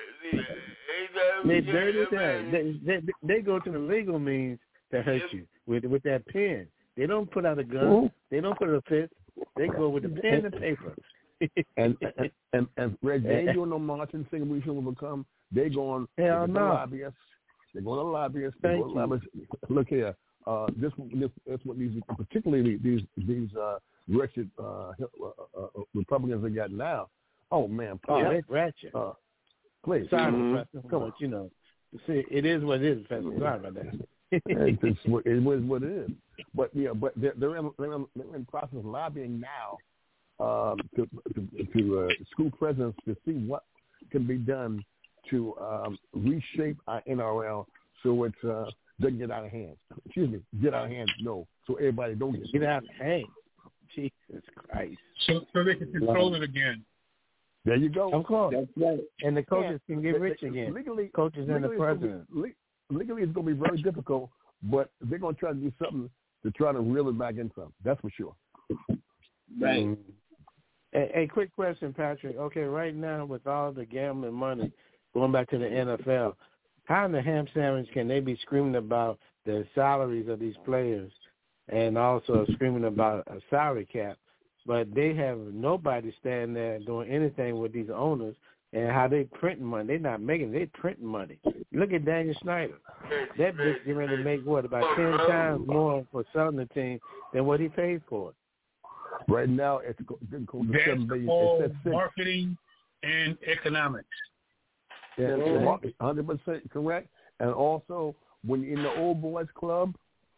They dirty as hell. They, they they go to the legal means to hurt you with with that pen. They don't put out a gun. Ooh. They don't put out a fist. They go with the pen and paper. and and and, and Fred, they ain't doing no marching, saying we should overcome. They going hell no. lobbyists. They're going to lobbyists. They're going to lobbyists. Look here. Uh, this, this, that's what these, particularly these, these uh, wretched uh, uh, uh, Republicans have got now. Oh man, please, oh, it's wretched. Uh, please, sorry, mm-hmm. Professor. Come on, you know, see, it is what it is, Professor. Sorry about that. it's, it's what, it is what it is. But yeah, but they're, they're in they're in, they're in process of lobbying now um, to to, to uh, school presidents to see what can be done to um, reshape our N R L so it's. Uh, Doesn't get out of hand. Excuse me, get out of hand. No, so everybody don't get get out of hand. Jesus Christ! So, so they can control it again. There you go. Of course, that's right. And the coaches yeah. can get rich again. Legally, coaches legally and the president. Be, legally, it's going to be very difficult, but they're going to try to do something to try to reel it back in some. That's for sure. Right. Mm-hmm. A, a quick question, Patrick. Okay, right now with all the gambling money going back to the N F L. How in the ham sandwich can they be screaming about the salaries of these players and also screaming about a salary cap, but they have nobody standing there doing anything with these owners and how they printing money? They're not making it. They printing money. Look at Daniel Snyder. That bitch getting ready to make, what, about ten times more for selling the team than what he paid for it. Right now, it's going to That's seven billion. All it's marketing and economics. Yeah, one hundred percent correct. And also, when you're in the old boys club,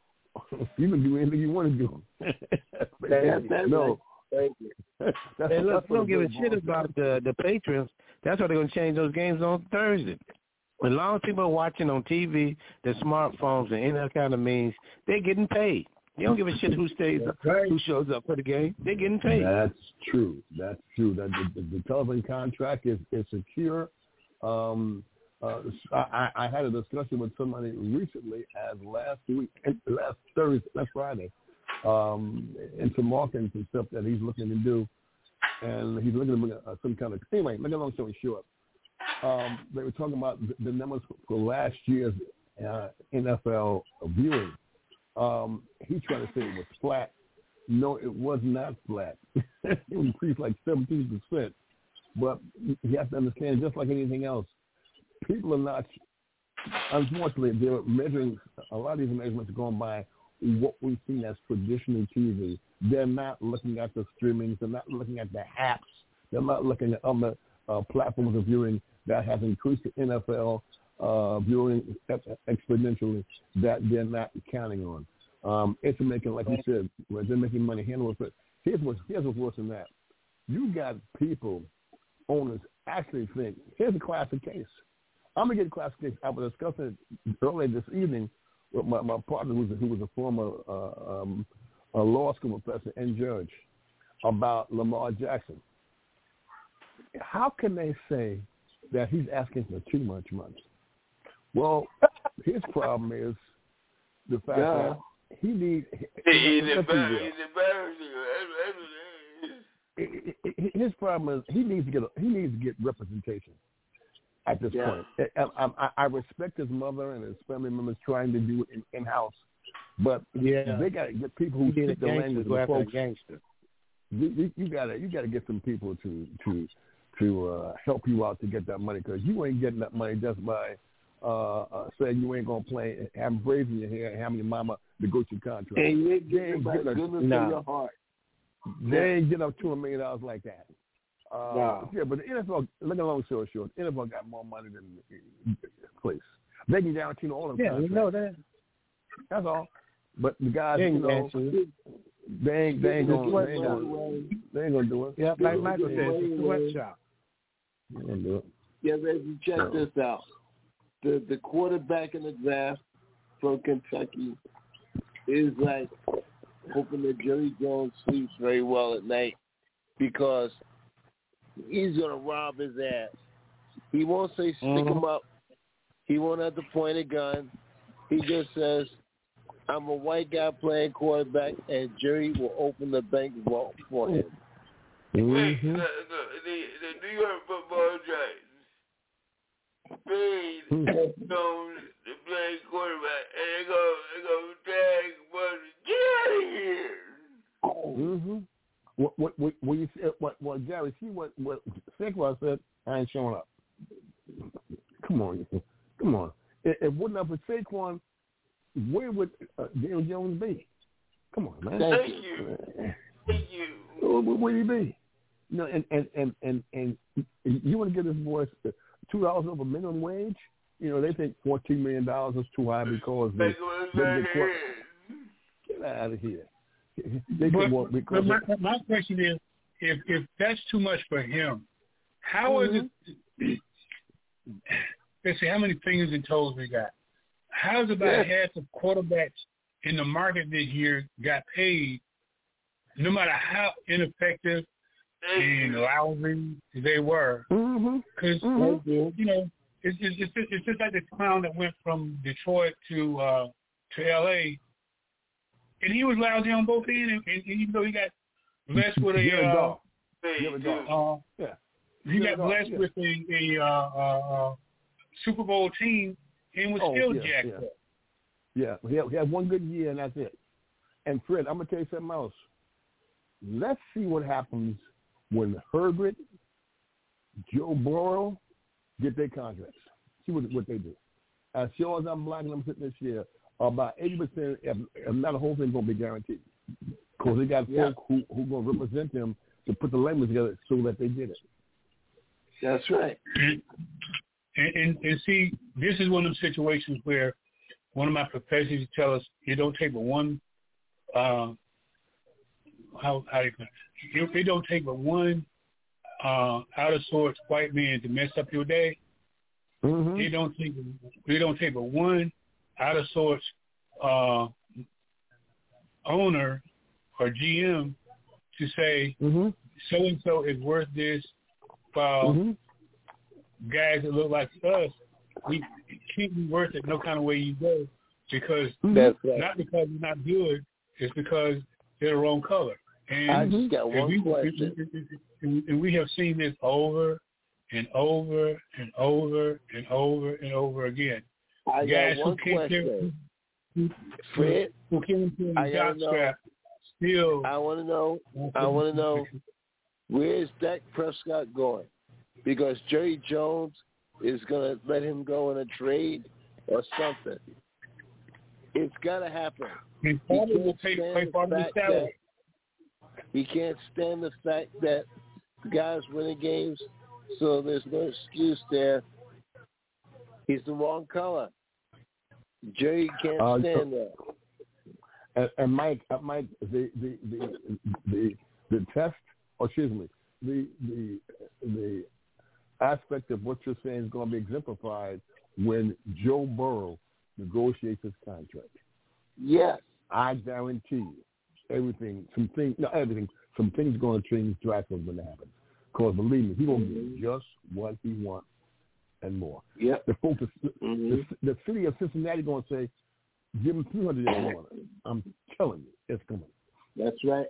you can do anything you want to do. that's, that's no. Right. Thank you. That's, hey, look, we don't give a shit about the, the patrons. That's why they're going to change those games on Thursday. As long as people are watching on T V, their smartphones, and any other kind of means, they're getting paid. They don't give a shit who stays up, right. who shows up for the game. They're getting paid. That's true. That's true. That the, the, the television contract is, is secure. Um, Uh, I, I had a discussion with somebody recently as last week, last Thursday, last Friday, um, and some markings and stuff that he's looking to do. And he's looking to bring uh, some kind of, anyway, make a long story short. Um, they were talking about the, the numbers for last year's uh, N F L viewing. Um, he tried to say it was flat. No, it was not flat. It increased like seventeen percent. But you have to understand, just like anything else, people are not, unfortunately, they're measuring, a lot of these measurements are going by what we've seen as traditional T V. They're not looking at the streamings. They're not looking at the apps. They're not looking at other uh, platforms of viewing that has increased the N F L uh, viewing exponentially that they're not counting on. Um, it's making, like you said, where they're making money hand over fist. Here's what's, here's what's worse than that. You got people, owners, actually think, here's a classic case. I'm going to get a classic case. I was discussing it earlier this evening with my, my partner who was, who was a former uh, um, a law school professor and judge about Lamar Jackson. How can they say that he's asking for too much money? Well, his problem is the fact yeah. that he needs. He's embarrassing. His problem is he needs to get he needs to get representation at this yeah. point. I, I, I respect his mother and his family members trying to do it in, in-house, but yeah. they got to get people who speak the language of folks. Gangster. You, you got to you got to get some people to to to uh, help you out to get that money, because you ain't getting that money just by uh, uh, saying you ain't gonna play and having braids in your hair and having your mama negotiate contract. And you ain't getting by goodness nah. in your heart. They ain't getting up two million dollars like that. Uh, no. Yeah, but the N F L, look at long story short, the N F L got more money than the place. They can guarantee all of them. Yeah, we know that. That's all. But the guys, you know, they ain't, they ain't gonna, they ain't gonna, they ain't gonna do it. Yeah, like Michael said, it's a sweatshop. They ain't gonna do it. Yeah, Reggie, check no. this out. The the quarterback in the draft from Kentucky is like hoping that Jerry Jones sleeps very well at night, because he's gonna rob his ass. He won't say stick mm-hmm. him up. He won't have to point a gun. He just says, I'm a white guy playing quarterback, and Jerry will open the bank vault for him. Mm-hmm. The, the, the, the New York Football Giants paid Jones to play quarterback, and they go, they go tag money. Get out of here. Mm-hmm. What, what, what, what you said, what, what, Jerry, see what, what Saquon said, I ain't showing up. Come on, come on. If it wouldn't have been Saquon, where would uh, Daniel Jones be? Come on, man. Thank, Thank you. Thank you. Where would he be? You know, and and and and, and you want to give this boy two dollars over minimum wage? You know, they think fourteen million dollars is too high because they, they get caught. Get out of here. They but, work but my, my question is, if if that's too much for him, how mm-hmm. is it? Let's see, how many fingers and toes we got? How's about yeah. half the quarterbacks in the market this year got paid, no matter how ineffective and lousy they were? Because, mm-hmm. mm-hmm. you know, it's, it's, it's, it's just like the clown that went from Detroit to uh, to L A, and he was lousy on both ends, and, and even though he got blessed with a... Uh, uh, yeah. He got blessed yeah. with a, a uh, uh, Super Bowl team, and was oh, still yeah, jacked yeah. up. Yeah, he had, he had one good year, and that's it. And, Fred, I'm going to tell you something else. Let's see what happens when Herbert, Joe Burrow get their contracts. See what, what they do. As sure as I'm blocking them sitting this year, about eighty percent, if, if not the whole thing, going to be guaranteed. Because they got yeah. folk who who going to represent them to put the language together so that they get it. That's right. And, and, and see, this is one of the situations where one of my professors tell us you don't take but one. Uh, how how do you? It don't take but one uh, out of sorts white man to mess up your day. Mm-hmm. It don't take. It don't take but one out of sorts uh, owner or G M to say so and so is worth this. While mm-hmm. guys that look like us he, he can't be worth it no kind of way you go because That's right. not because he's not good, it's because they're the wrong color. And I just got one we, question. And, and we have seen this over and over and over and over and over again. I Guys got one who can't question. Who, Fred, who can't carry I jock know. strap still. I want to know. I want to know where is Dak Prescott going? Because Jerry Jones is going to let him go in a trade or something. It's got to happen. He probably will pay, pay part of his salary. He can't stand the fact that guys winning games, so there's no excuse there. He's the wrong color. Jerry can't Uh, stand so, that. And, and Mike, uh, Mike, the the the the, the test, or excuse me, the the the aspect of what you're saying is going to be exemplified when Joe Burrow negotiates his contract. Yes, I guarantee you, everything, some things, not everything, some things going to change drastically when that happens. Because believe me, he's going to get just what he wants and more. Yeah. The folks, mm-hmm. the, the city of Cincinnati going to say, give him three hundred if you want it. I'm telling you, it's coming. That's right.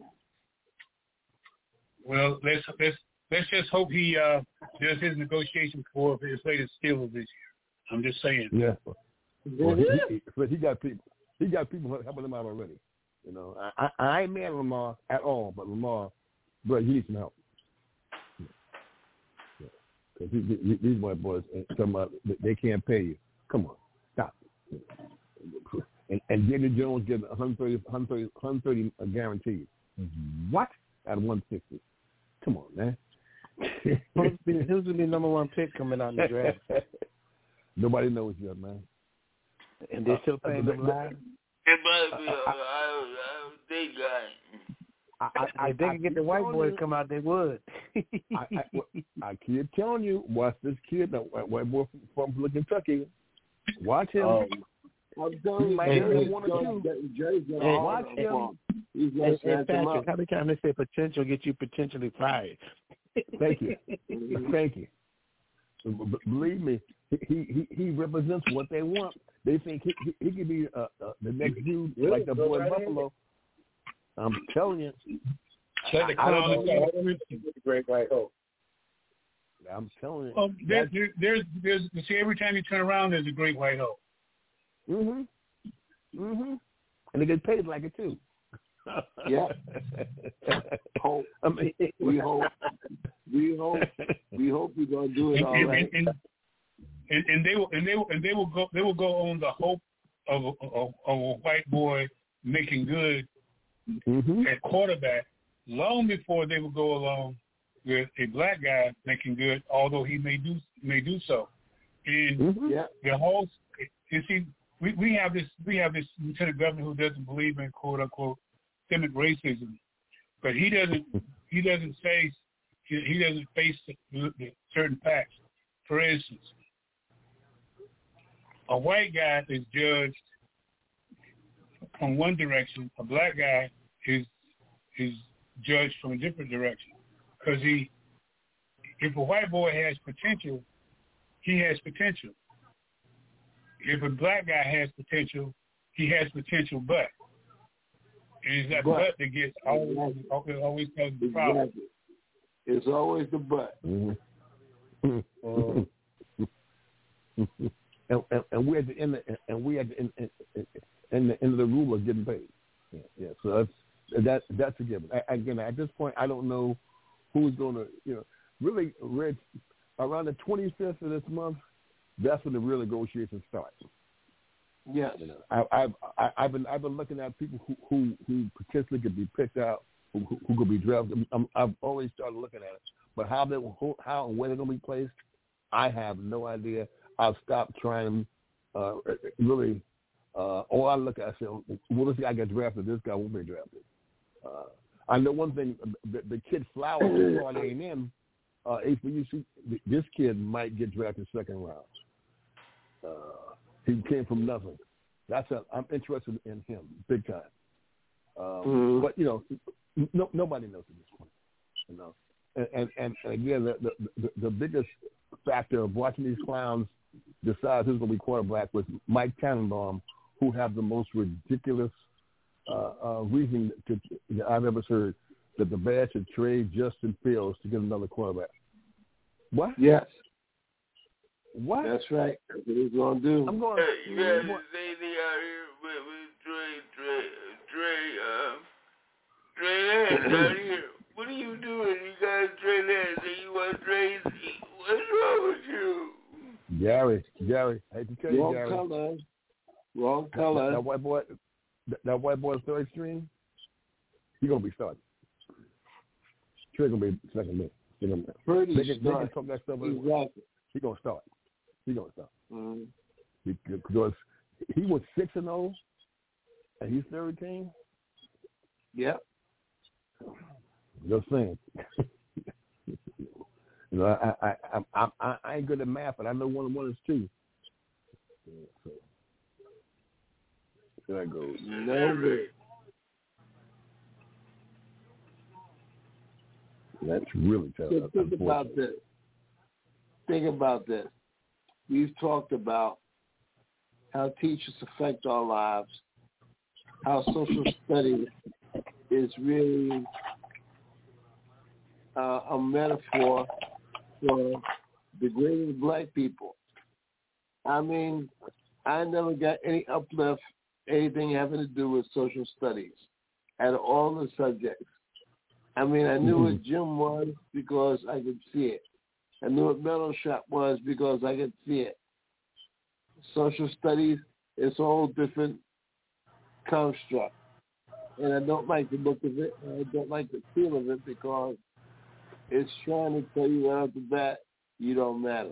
Well, let's let's let's just hope he uh, does his negotiation for his latest Steelers this year. I'm just saying. Yeah. Well, he, he, but he got people. He got people helping him out already. You know, I, I, I ain't mad at Lamar at all, but Lamar, bro, you need some help. Because yeah. yeah. these white boys talking about they can't pay you. Come on, stop. And, and Daniel Jones getting one hundred thirty, one hundred thirty, one hundred thirty guaranteed. What? At one sixty. Come on, man. Who's going to be the number one pick coming out in the draft? Nobody knows yet, man. And they still paying them live? It might be a, a, a big guy. I, I, if they could get the white boys to come out, they would. I, I, I keep telling you, watch this kid, that white boy from, from Kentucky. Watch him. Um, I'm telling you, Jerry's one or two. Jerry's going to watch him. He's going to snatch him up. How many times they say potential get you potentially fired? Thank you. Thank you. B- believe me, he, he he represents what they want. They think he he, he could be uh, uh, the next dude really? like the boy in Buffalo. I'm telling you. Let the clown the great white hope. I'm telling you. Um, there, there, there's there's you see every time you turn around, there's a great white hope. Mhm. Mhm. And they get paid like it too. Yeah. Hope. I mean, we hope. We hope. We hope we're gonna do it and, all and, right. And, and, and they will and they will and they will go they will go on the hope of a, of, of a white boy making good mm-hmm. at quarterback long before they will go along with a black guy making good, although he may do may do so. And mm-hmm. yeah. the whole you see we, we have this we have this lieutenant governor who doesn't believe in quote unquote systemic racism, but he doesn't he doesn't face he, he doesn't face the, the certain facts. For instance, a white guy is judged from one direction. A black guy is is judged from a different direction because he if a white boy has potential, he has potential. If a black guy has potential, he has potential, but and it's that but, butt that gets always exactly. always causes the problem. Exactly. It's always the butt. Mm-hmm. um, and, and, and we're at the end, of, and we at the end, in the end of the rule of getting paid. Yeah, yeah. So that's that that's a given. I, again, at this point, I don't know who's going to, you know, really, Rich, around the twenty-fifth of this month, that's when the real negotiations start. Yes. You know, I, I've I, I've been I've been looking at people who who, who potentially could be picked out, who, who, who could be drafted. I'm, I've already started looking at it, but how they will, how and where they're going to be placed, I have no idea. I've stopped trying. Uh, really, uh, all I look at, I say, well, this guy got drafted. This guy won't be drafted. Uh, I know one thing. The, the kid Flowers from Florida A and M, uh, H B U C, this kid might get drafted second round. Uh, he came from nothing. That's a, I'm interested in him big time. Um, mm-hmm. But you know, no, nobody knows at this point. You know, and and, and again, the, the the the biggest factor of watching these clowns decides who's going to be quarterback with Mike Tannenbaum, who have the most ridiculous uh, uh, reason to, that I've ever heard that the Bears should trade Justin Fields to get another quarterback. What? Yes. What? That's right. That's what he's going to do. I'm going. Hey, you guys say they out here with, with Trey, Trey, Trey, um, Trey Lance out here. What are you doing? You guys Trey Lance and you want Trey? What's wrong with you? Gary, Gary, I hate to tell you, Wrong Gary. color. Wrong color. That, that white boy, that, that white boy's third string, he's going to be starting. Trey's going to be second man. You know, Pretty they can, they start. can talk that stuff. Exactly. He's going to start. He's going to start. Mm-hmm. Because he was six and zero, and he's thirteen. Yep. Just saying. You know, I, I, I, I, I, I ain't good at math, but I know one and one is two. So, there I go. No good. That's really tough. So think about this. Think about this. We've talked about how teachers affect our lives, how social studies is really uh, a metaphor for degrading black people. I mean, I never got any uplift, anything having to do with social studies at all the subjects. I mean, I knew what gym was because I could see it. I knew what metal shop was because I could see it. Social studies is a whole different construct. And I don't like the look of it, and I don't like the feel of it because it's trying to tell you right off the bat, you don't matter.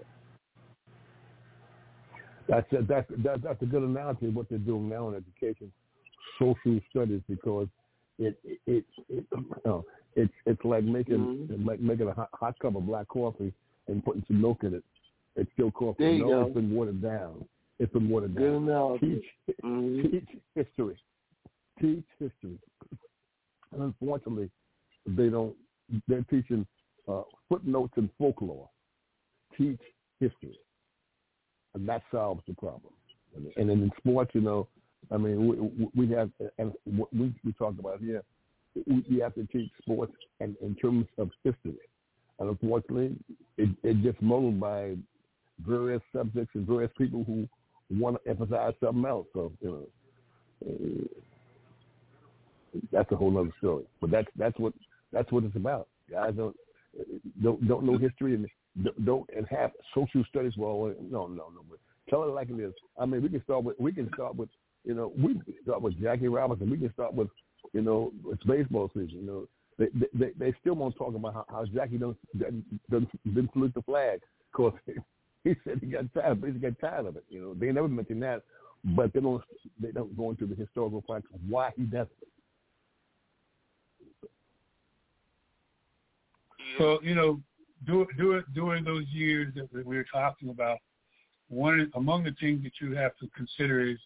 That's a, that's that, that's a good analogy of what they're doing now in education, social studies, because it it, it, it you know, it's it's like making mm-hmm. like making a hot, hot cup of black coffee and putting some milk in it. It's still coffee. There you no, go. It's been watered down. It's been watered good down. Analogy. Teach mm-hmm. teach history. Teach history. And unfortunately, they don't. They're teaching uh, footnotes and folklore. Teach history, and that solves the problem. And, and in sports, you know, I mean, we, we have, and what we, we talk about here, we, we have to teach sports and in terms of history. And unfortunately, it, it gets muddled by various subjects and various people who want to emphasize something else. So, you know, uh, that's a whole other story. But that's that's what that's what it's about. Guys don't don't don't know history and don't and have social studies. Well, no, no, no. But tell it like it is. I mean, we can start with we can start with you know we can start with Jackie Robinson. We can start with you know it's baseball season. You know they they they still won't talk about how, how Jackie don't didn't, didn't salute the flag because he said he got tired. But he got tired of it. You know they never mention that, but they don't they don't go into the historical facts of why he does it. So, you know, do, do, during those years that we were talking about, one among the things that you have to consider is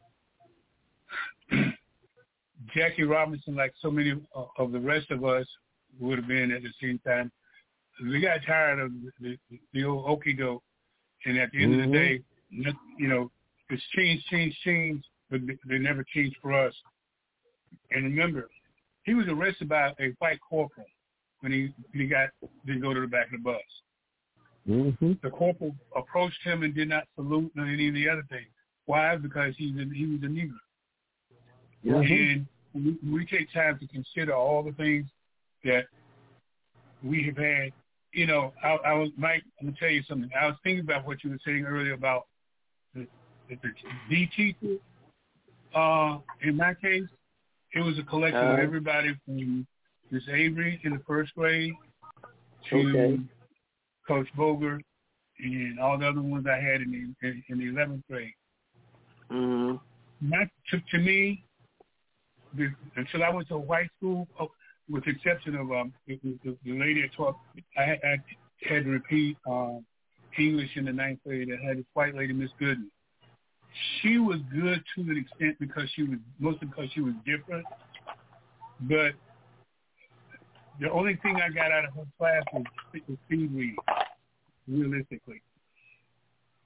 Jackie Robinson, like so many of the rest of us would have been at the same time, we got tired of the, the, the old okie doke. And at the end mm-hmm. of the day, you know, it's changed, changed, changed, but they never changed for us. And remember, he was arrested by a white corporal. When he, he got didn't go to the back of the bus. Mm-hmm. The corporal approached him and did not salute nor any of the other things. Why? Because he's a, he was a Negro. Mm-hmm. And we, we take time to consider all the things that we have had. You know, I, I was Mike. I'm gonna tell you something. I was thinking about what you were saying earlier about the, the, the D teacher. Uh, in my case, it was a collection uh, of everybody from Miss Avery in the first grade to okay. Coach Boger and all the other ones I had in the in the eleventh grade. Mm-hmm. Not to, to me, the, until I went to a white school, with the exception of um, the, the, the lady that taught, I had, I had to repeat um, English in the ninth grade. I had this white lady, Miss Gooden. She was good to an extent because she was mostly because she was different, but the only thing I got out of her class was, was speed reading, realistically.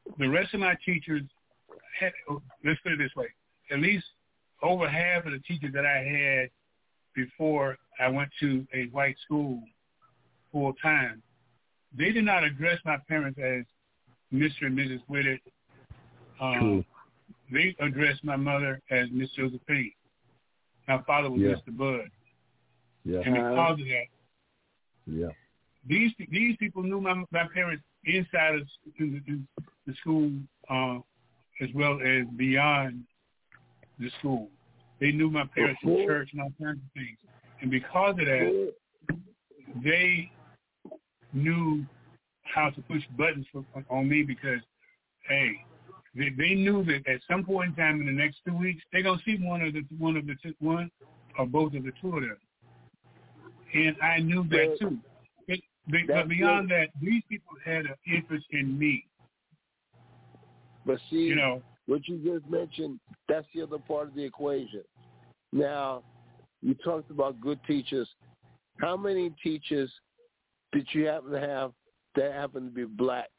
the rest of my teachers had, let's put it this way, at least over half of the teachers that I had before I went to a white school full time, they did not address my parents as Mister and Missus Whitted. Um, they addressed my mother as Miss Josephine. My father was yeah. Mister Bud. Yeah. And because of that, yeah. these these people knew my my parents inside of the, the school uh, as well as beyond the school. They knew my parents in church and all kinds of things. And because of that, they knew how to push buttons for, on me because, hey, they, they knew that at some point in time in the next two weeks, they're gonna see one of the one of the two, one or both of the two of them. And I knew that too. It, they, but beyond that, these people had an interest in me. But see, you know, what you just mentioned, that's the other part of the equation. Now, you talked about good teachers. How many teachers did you happen to have that happen to be black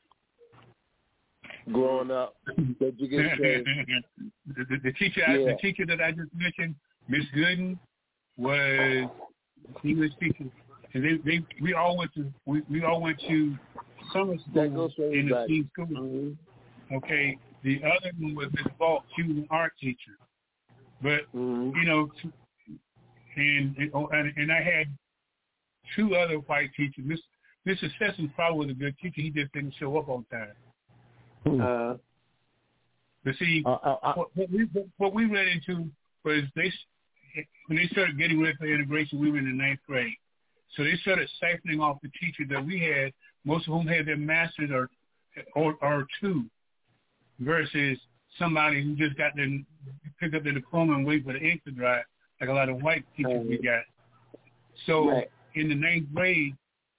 growing up that you can say? the, the, the teacher, yeah. I, the teacher that I just mentioned, Miss Gooden, was English teacher, and they, they we all went to we, we all went to summer school in the same school. Mm-hmm. Okay, the other one was Miss Falk. She was an art teacher, but mm-hmm. you know, and, and and I had two other white teachers. Miss Mister Sessions probably was a good teacher. He just didn't show up on time. Uh, but see, uh, uh, uh, what, what we what we ran into was they when they started getting ready for integration. We were in the ninth grade, so they started siphoning off the teachers that we had, most of whom had their masters or or, or two, versus somebody who just got their pick up their diploma and wait for the ink to dry, like a lot of white teachers we got. So right. in the ninth grade.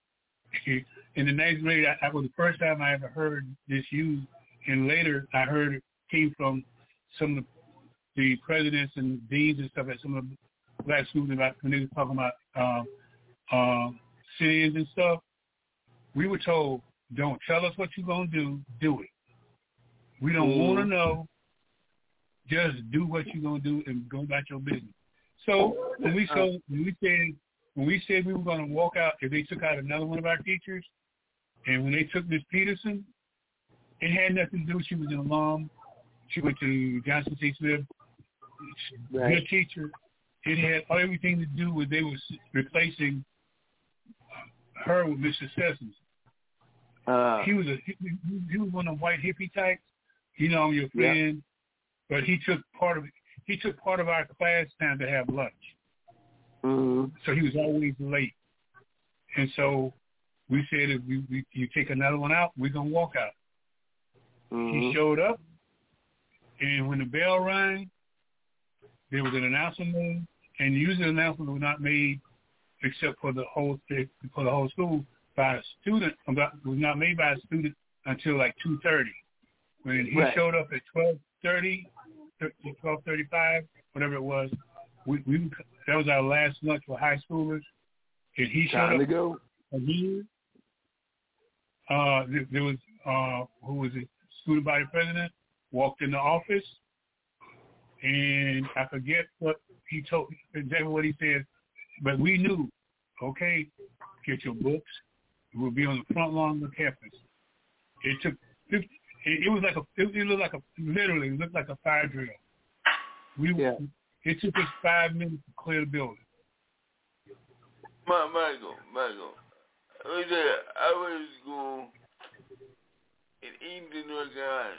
In the ninth grade, I, I was the first time I ever heard this used, and later I heard it came from some of the presidents and deans and stuff at some of the black schools about when they were talking about um, um, cities and stuff. We were told, "Don't tell us what you're gonna do. Do it. We don't mm. want to know. Just do what you're gonna do and go about your business." So when we so when we said. When we said we were going to walk out, if they took out another one of our teachers, and when they took Miss Peterson, it had nothing to do. She was an alum. She went to Johnson C. Smith. Right. Good teacher. It had everything to do with they were replacing her with Mister Sessions. Uh, he was a he, he was one of the white hippie types. You know, I'm your friend, yeah. But he took part of he took part of our class time to have lunch. Mm-hmm. So he was always late. And so we said, if we, we, you take another one out, we're going to walk out. Mm-hmm. He showed up, and when the bell rang, there was an announcement made, and usually the announcement was not made except for the whole for the whole school by a student. It was not made by a student until like two thirty. When he right. showed up at twelve thirty, twelve thirty-five, whatever it was, we, we that was our last lunch for high schoolers, and he showed Time up to go. again. Uh, there, there was uh, who was it? Student body president walked in the office, and I forget what he told exactly what he said, but we knew. Okay, get your books. We'll be on the front lawn of the campus. It took. It, it was like a. It, it looked like a. Literally, it looked like a fire drill. We. Yeah. It took us five minutes to clear the building. My, Michael, Michael, I was, uh, I was in school in Eaton, North Carolina.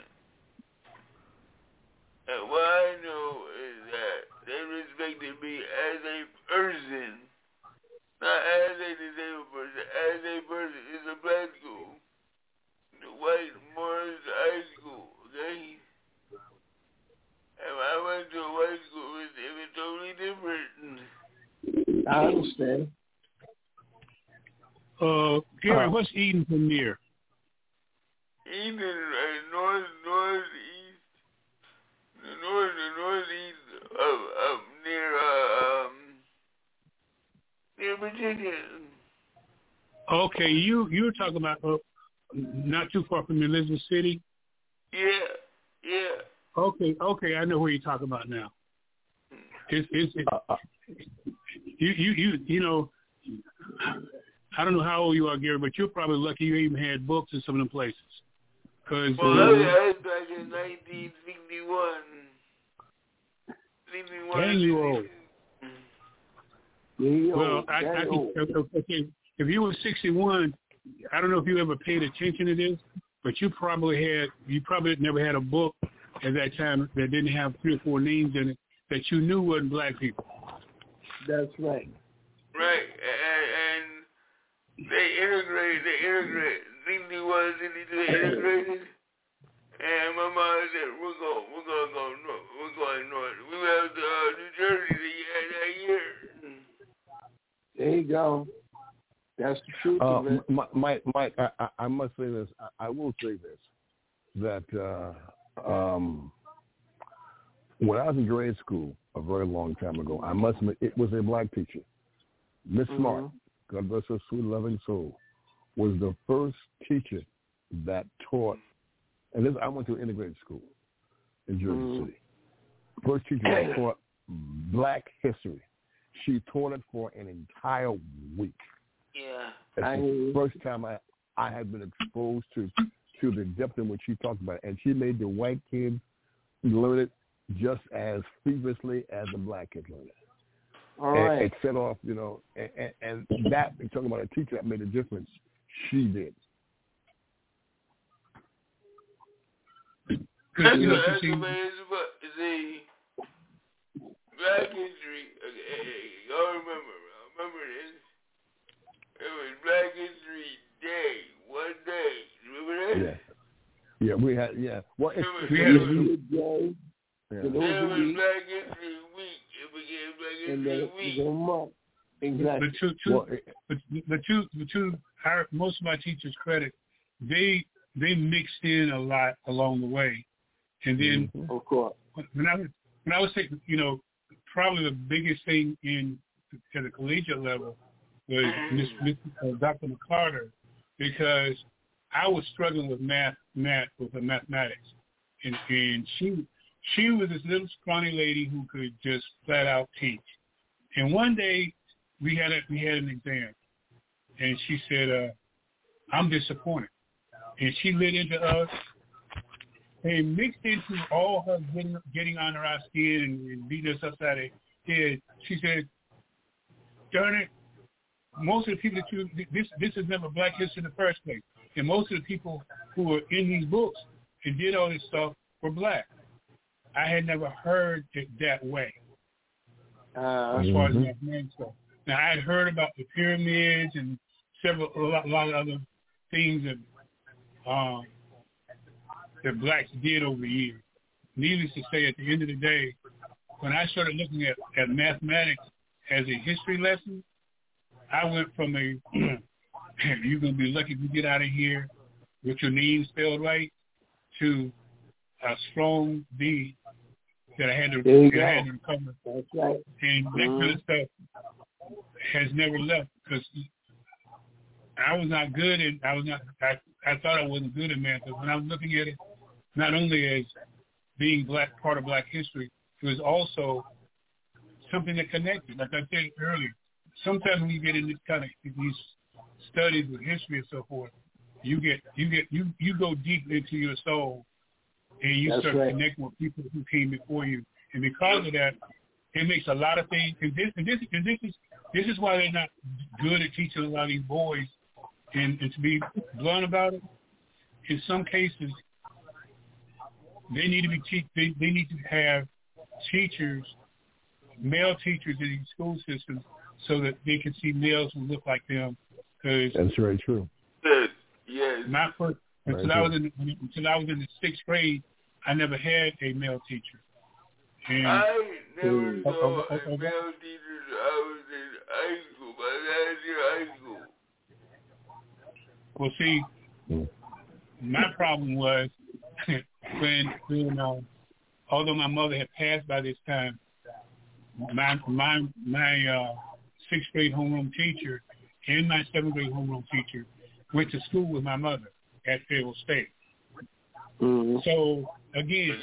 And what I know is that they respected me as a person, not as a disabled person, as a person. It's a black school, the white Morris High School, okay? And when I went to a white school, it was totally different. I understand. Uh, Gary, uh, what's Eden from near? Eden, uh, north, northeast, the north, the northeast of, of near, uh, um, near Virginia. Okay, you you were talking about uh, not too far from Elizabeth City. Okay, okay, I know who you're talking about now. It's, it's, it, Uh, uh, you, you, you, you know, I don't know how old you are, Gary, but you're probably lucky you even had books in some of them places. Cause, well, uh, I was back in nineteen sixty-one. sixty-one. Dang you old. Yeah, Well, I, I can, okay, if you were sixty-one, I don't know if you ever paid attention to this, but you probably had, you probably never had a book at that time that didn't have three or four names in it that you knew wasn't black people. That's right. Right, and, and they integrated, they integrated, sixty-one, sixty-two, they integrated, and my mom said, we're going, we're going to go north, we're going north. We went to uh, New Jersey the, that year. There you go. That's the truth Uh, of it. Mike, Mike, I, I, I must say this. I, I will say this, that uh, um, when I was in grade school a very long time ago, I must admit it was a black teacher. Miss Mm-hmm. Smart, God bless her sweet loving soul, was the first teacher that taught, and this I went to integrated school in Jersey Mm-hmm. City. First teacher that taught black history. She taught it for an entire week. Yeah. That's I, the first time I, I had been exposed to to the depth in which she talked about it. And she made the white kids learn it just as feverishly as the black kids learned it. all and right. it set off, you know, and, and, and that, talking about a teacher that made a difference, she did. That's what that's what it's about. See, black history, okay, y'all remember, remember this? It was Black History Day, one day. Remember that? Yeah. Yeah, we had, yeah. Well, it's, It was, it's, it it's, was, it's, yeah. it was Black History Week. It became Black And History then Week. it's a month. Exactly. But two, two, Well, it, but, but two, but two, our, most of my teachers' credit, they they mixed in a lot along the way, and then mm-hmm. Of course. when I was when I was saying, you know, probably the biggest thing in at the collegiate level was Miss, Miss uh, Doctor McCarter, because I was struggling with math, math with the mathematics, and and she she was this little scrawny lady who could just flat out teach. And one day we had a, we had an exam, and she said, uh, "I'm disappointed," and she lit into us. And mixed into all her getting, getting under our skin and, and beating us upside the head, she said, "Darn it, most of the people that you, this this is never black history in the first place. And most of the people who were in these books and did all this stuff were black." I had never heard it that way Uh, as far as mm-hmm. mathematics stuff. Now, I had heard about the pyramids and several, a lot, a lot of other things that um, that blacks did over the years. Needless to say, at the end of the day, when I started looking at, at mathematics as a history lesson, I went from a, you're going to be lucky to get out of here with your name spelled right, to a strong D that I had to, that I had to recover. That's right. And that mm-hmm. kind of stuff has never left, because I was not good at, I was not, I, I thought I wasn't good at math, but when I was looking at it, not only as being black, part of black history, it was also something that connected. Like I said earlier, sometimes when you get in this kind of, these studies of history and so forth, you get, you get, you, you go deep into your soul, and you That's start right. connecting with people who came before you. And because of that, it makes a lot of things, and this, and this, and this is, this is why they're not good at teaching a lot of these boys. And, and to be blunt about it, in some cases, they need to be te- they, they need to have teachers, male teachers in these school systems, so that they can see males who look like them. Cause That's very true. Yes. My first, until Very I was in until I was in the sixth grade, I never had a male teacher. And I never uh, saw uh, uh, a male teacher. I was in high school, my last year of high school. Well, see, mm. my problem was when, when uh, although my mother had passed by this time, my my my uh, sixth grade homeroom teacher and my seventh grade homeroom teacher went to school with my mother at Fayetteville State. Mm-hmm. So again,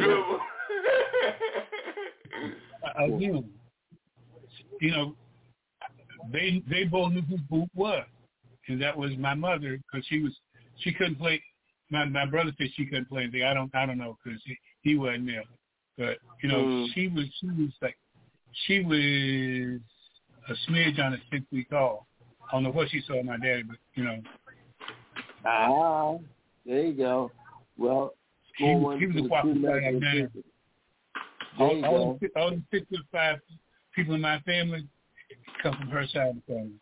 again, you know, they they both knew who Boop was, and that was my mother because she was she couldn't play. My my brother said she couldn't play anything. I don't I don't know because he, he wasn't there, but you know mm. she was she was like she was a smidge on a six week old. I don't know what she saw my daddy, but you know. Ah, there you go. Well, he, he was a walking five nine. All, all, the, all the six foot five people in my family come from her side of the family.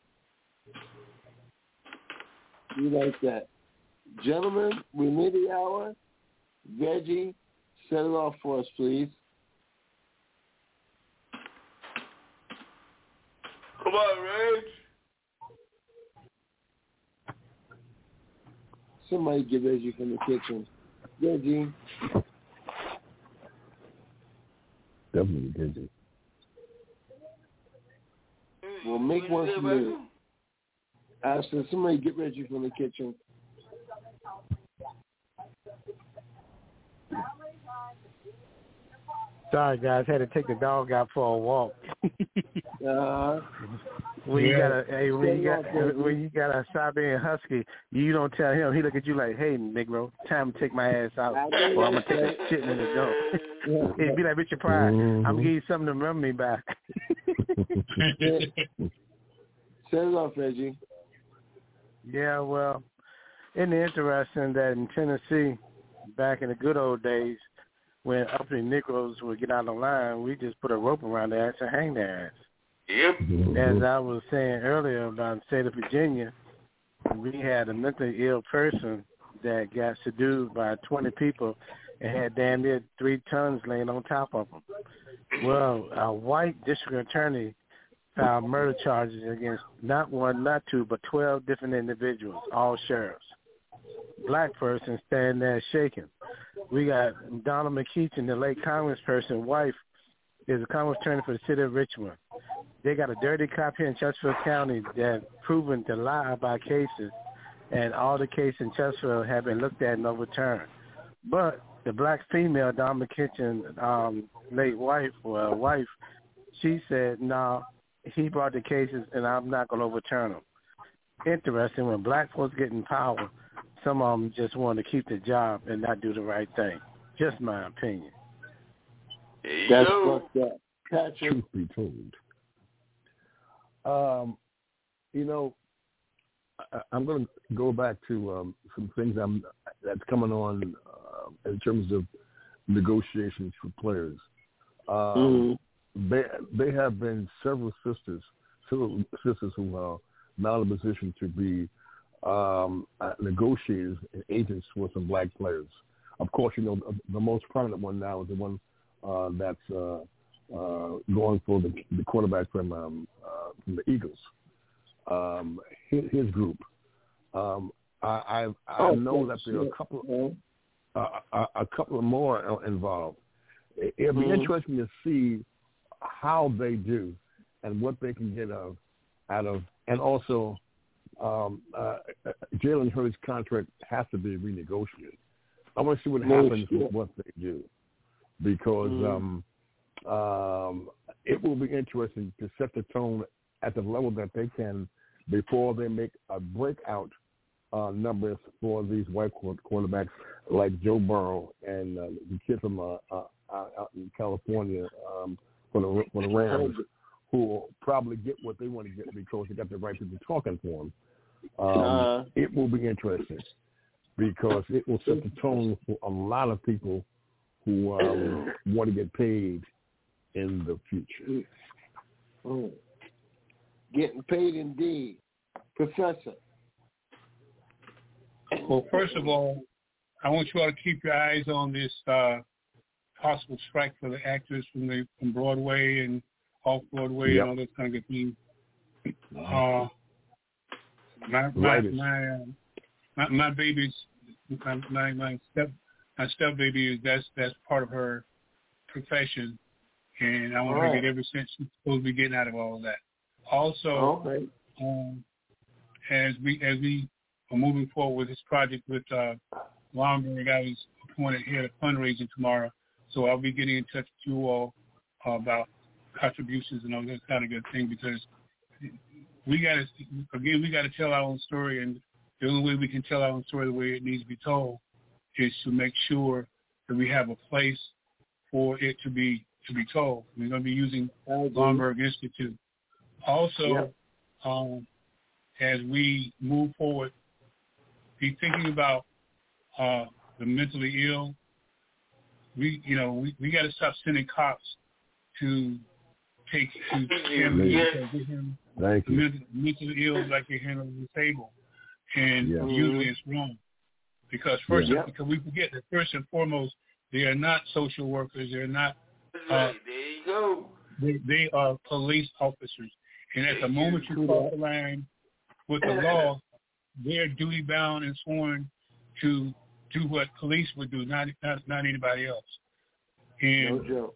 You like that. Gentlemen, we need the hour. Reggie, set it off for us, please. Come on, Reg. Somebody get Reggie from the kitchen. Reggie. Definitely Reggie. We'll make one for me. I said, somebody get Reggie from the kitchen. Sorry, guys. Had to take the dog out for a walk. uh, when you got a hey, when you got when you got a Siberian Husky, you don't tell him. He look at you like, "Hey, Negro, time to take my ass out, or I'm gonna take that shit in the dump." He'd be like, "Richard Pryor, mm-hmm. I'm gonna give you something to remember me by." Set it off, Reggie. Yeah, well, isn't it interesting that in Tennessee, back in the good old days, when uppity Negroes would get out of line, we just put a rope around their ass and hang their ass. Yep. As I was saying earlier about the state of Virginia, we had a mentally ill person that got seduced by twenty people and had damn near three tons laying on top of them. Well, a white district attorney filed murder charges against not one, not two, but twelve different individuals, all sheriffs. Black person standing there shaking. We got Donald McKeechin, the late congressperson, wife, is a congress attorney for the city of Richmond. They got a dirty cop here in Chesterfield County that proven to lie about cases, and all the cases in Chesterfield have been looked at and overturned. But the black female, Donald McKeechin, um, late wife, well, wife, she said, no, nah, he brought the cases, and I'm not going to overturn them. Interesting, when black folks get in power, some of them just want to keep the job and not do the right thing. Just my opinion. That's fucked up. Patrick. Truth be told. Um, you know, I, I'm going to go back to um, some things I'm, that's coming on uh, in terms of negotiations for players. Um, mm-hmm. They they have been several sisters, several sisters who are now in a position to be um, uh, negotiators and agents for some black players. Of course, you know, the, the most prominent one now is the one uh, that's uh, uh, going for the, the quarterback from, um, uh, from the Eagles. Um, his, his group. Um, I I, I oh, know that there are a couple uh, a, a couple of more involved. It'll be mm-hmm. interesting to see how they do and what they can get of out of, and also um, uh, Jalen Hurts' contract has to be renegotiated. I want to see what happens yeah. with what they do, because mm. um, um, it will be interesting to set the tone at the level that they can before they make a breakout uh, numbers for these white quarterbacks like Joe Burrow and uh, the kid from uh, uh, out in California um, for the for the Rams, who will probably get what they want to get because they got the right people talking for them. Um, uh, it will be interesting because it will set the tone for a lot of people who um, want to get paid in the future. Mm. Getting paid indeed. Professor. Well, first of all, I want you all to keep your eyes on this uh, possible strike for the actors from the from Broadway and off Broadway yep. and all those kind of good things. Uh, my my right. my, uh, my my baby's my my, my step my step baby is that's that's part of her profession, and I want all her right. to get every cent she's supposed to be getting out of all of that. Also, right. um, as we as we are moving forward with this project with uh, Lomberg, I was want to hear a fundraising tomorrow. So I'll be getting in touch with you all uh, about contributions and all that kind of good thing, because we got to, again, we got to tell our own story, and the only way we can tell our own story the way it needs to be told is to make sure that we have a place for it to be to be told. We're going to be using Blomberg Institute. Also, yeah. um, as we move forward, be thinking about uh, the mentally ill. We, you know, we, we got to stop sending cops to take to him, yes. him Thank you. Mentally, mentally ill like they handle disabled, and yeah. usually it's wrong because first, yeah. because we forget that first and foremost, they are not social workers. They're not. Uh, there you go. They, they are police officers, and at the moment you cross the line with the law, they're duty bound and sworn to do what police would do, not not, not anybody else. And no joke.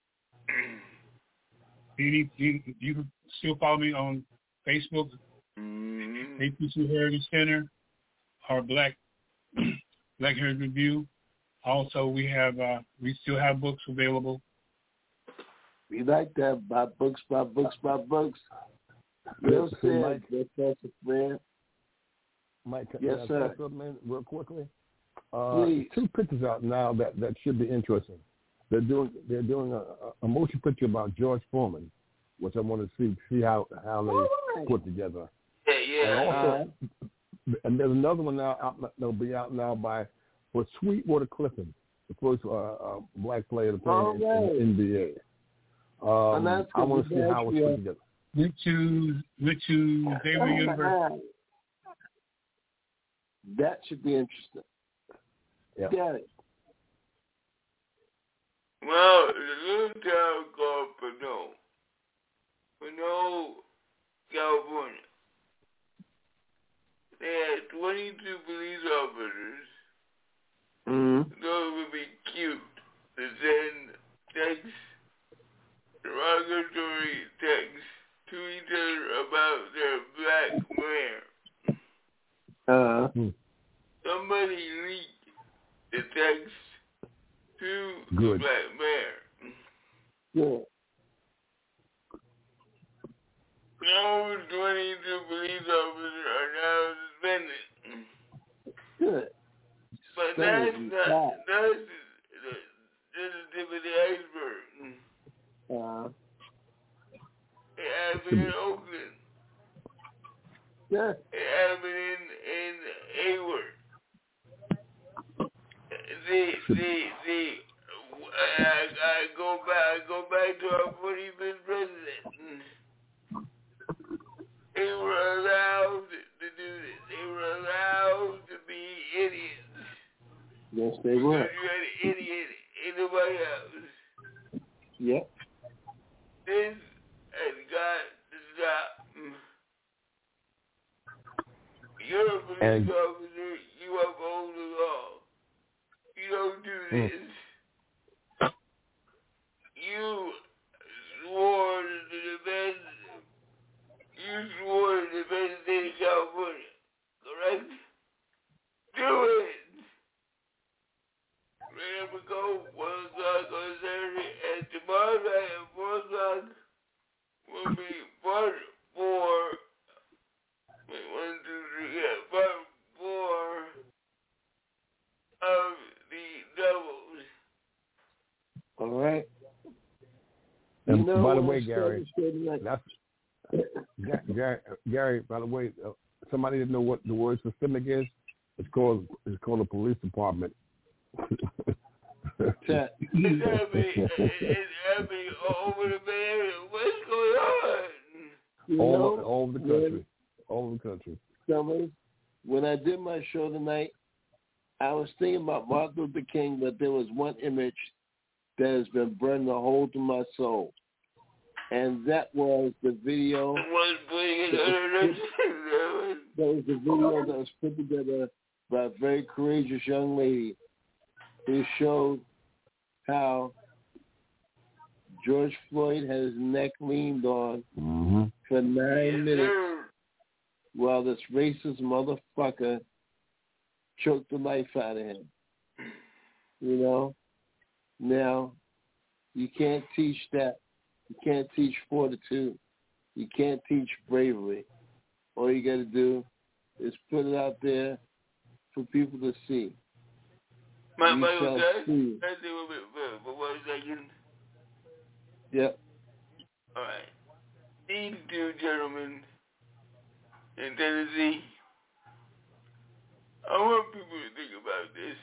Any, you, you can still follow me on Facebook, mm-hmm. A P C Heritage Center, or Black Black Heritage Review. Also, we have uh, we still have books available. We like that. Buy books, buy books, buy books. Real so said, Mike, that's a friend. Mike, yes, uh, sir. Real quickly, uh, Please. Two pictures out now that, that should be interesting. They're doing they're doing a, a motion picture about George Foreman, which I want to see see how how they right. put together. Yeah, yeah. And also, uh, and there's another one now out, that'll be out now by for Sweetwater Clifton, the first uh, uh, black player to play oh, in, right. in the N B A. Um, I want to see how it's put together. Went to went to Xavier University. That should be interesting. Yeah. Got it. Well, the little town called Pinole, Pinole, California. They had twenty-two police officers. Mm-hmm. Those would be cute to send texts, derogatory texts to each other about their black mayor. Uh-huh. Somebody leaked the text to Good. the black mayor. Yeah. Now twenty-two police officers are now suspended. Good. But that's not, that's just the tip of the iceberg. Uh, it happened in Oakland. Yeah. It happened in, in Hayward. The, the, the, I, I go back, I go back to our forty-fifth president. They were allowed to do this. They were allowed to be idiots. Yes, they were. You had an idiot, anybody else. Yep. This has got to stop. You're a police and, officer. You uphold the law. You don't do this. Mm. You swore to defend. You swore to defend the state of California. Correct? Do it. Ready to go. One o'clock on Saturday, and tomorrow night at four o'clock will be part four. Wait, one, two, three, yeah, part four of the doubles. All right. And you know, by the way, Gary, that's, Gary, Gary, by the way, uh, somebody didn't know what the word systemic is. It's called it's called a police department. It's happening, it's happening all over the Bay Area. What's going on? You all, know, all over the country. When, all over the country. Summers, when I did my show tonight, I was thinking about Martin Luther King, but there was one image that has been burning a hole to my soul. And that was the video. That was That was the video that was put together by a very courageous young lady who showed how George Floyd had his neck leaned on mm-hmm. for nine yes, minutes sir. while this racist motherfucker choked the life out of him. You know? Now, you can't teach that. You can't teach fortitude. You can't teach bravery. All you got to do is put it out there for people to see. My You Bible shall says, see. let's do a bit further, but one second. Yep. All right. These two gentlemen in Tennessee, I want people to think about this.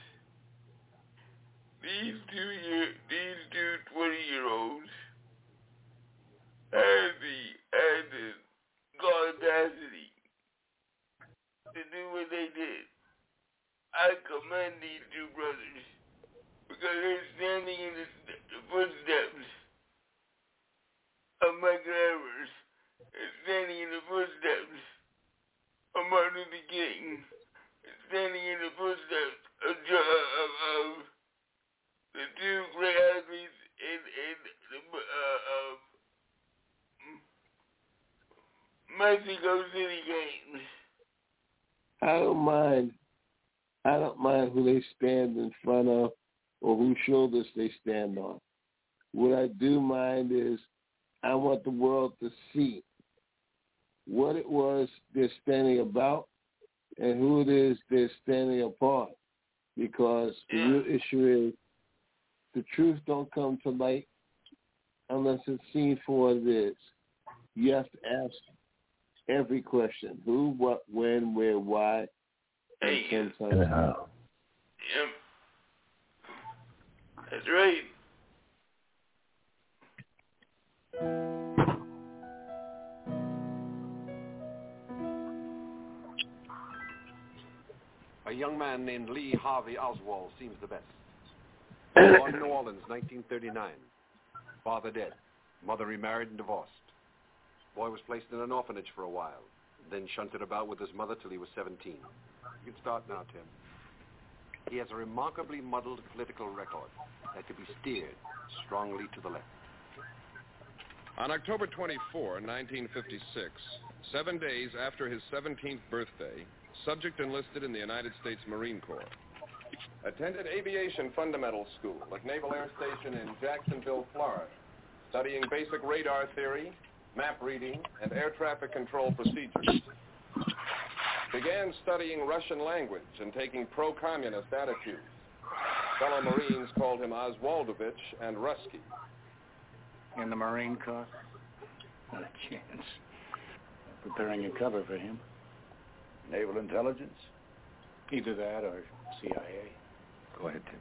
These two year, these two twenty-year-olds had the, had the audacity to do what they did. I commend these two brothers because they're standing in the, the footsteps of Michael Evers. They're standing in the footsteps of Martin Luther King. They're standing in the footsteps of, of, of the two great athletes in, in the uh, uh, Mexico City Games. I don't mind. I don't mind who they stand in front of or whose shoulders they stand on. What I do mind is I want the world to see what it was they're standing about and who it is they're standing apart. Because the yeah. real issue is the truth don't come to light unless it's seen for what it is. You have to ask every question. Who, what, when, where, why, hey, and ten how. Yep. That's right. A young man named Lee Harvey Oswald seems the best. Born in New Orleans, nineteen thirty-nine. Father dead. Mother remarried and divorced. Boy was placed in an orphanage for a while, then shunted about with his mother till he was seventeen. You can start now, Tim. He has a remarkably muddled political record that could be steered strongly to the left. On October twenty-fourth, nineteen fifty-six, seven days after his seventeenth birthday, subject enlisted in the United States Marine Corps. Attended aviation fundamental school at Naval Air Station in Jacksonville, Florida, studying basic radar theory, map reading, and air traffic control procedures. Began studying Russian language and taking pro-communist attitudes. Fellow Marines called him Oswaldovich and Rusky. In the Marine Corps? Not a chance. Preparing a cover for him. Naval intelligence? Either that or C I A. Go ahead, Tim.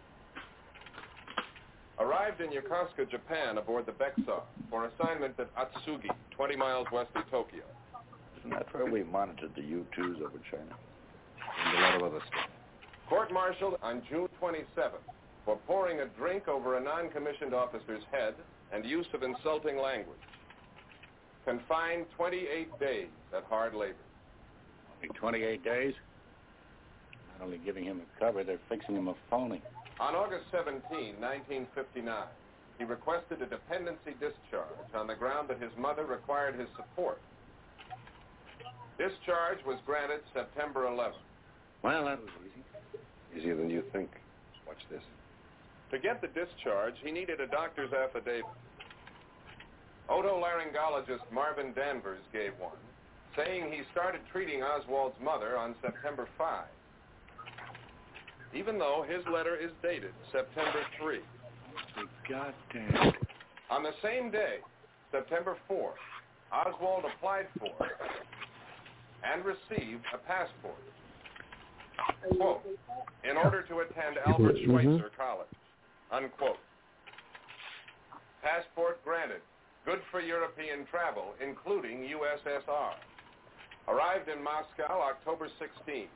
Arrived in Yokosuka, Japan aboard the Bexar for assignment at Atsugi, twenty miles west of Tokyo. Isn't that where we monitored the U two's over China? And a lot of other stuff. Court-martialed on June twenty-seventh for pouring a drink over a non-commissioned officer's head and use of insulting language. Confined twenty-eight days at hard labor. Only twenty-eight days? Not only giving him a cover, they're fixing him a phony. On August seventeenth, nineteen fifty-nine, he requested a dependency discharge on the ground that his mother required his support. Discharge was granted September eleventh. Well, that was easy. Easier than you think. Watch this. To get the discharge, he needed a doctor's affidavit. Otolaryngologist Marvin Danvers gave one, saying he started treating Oswald's mother on September fifth. Even though his letter is dated September third. Goddamn. On the same day, September fourth, Oswald applied for and received a passport. Quote, in order to attend Albert Schweitzer College, unquote. Passport granted. Good for European travel, including U S S R. Arrived in Moscow October sixteenth.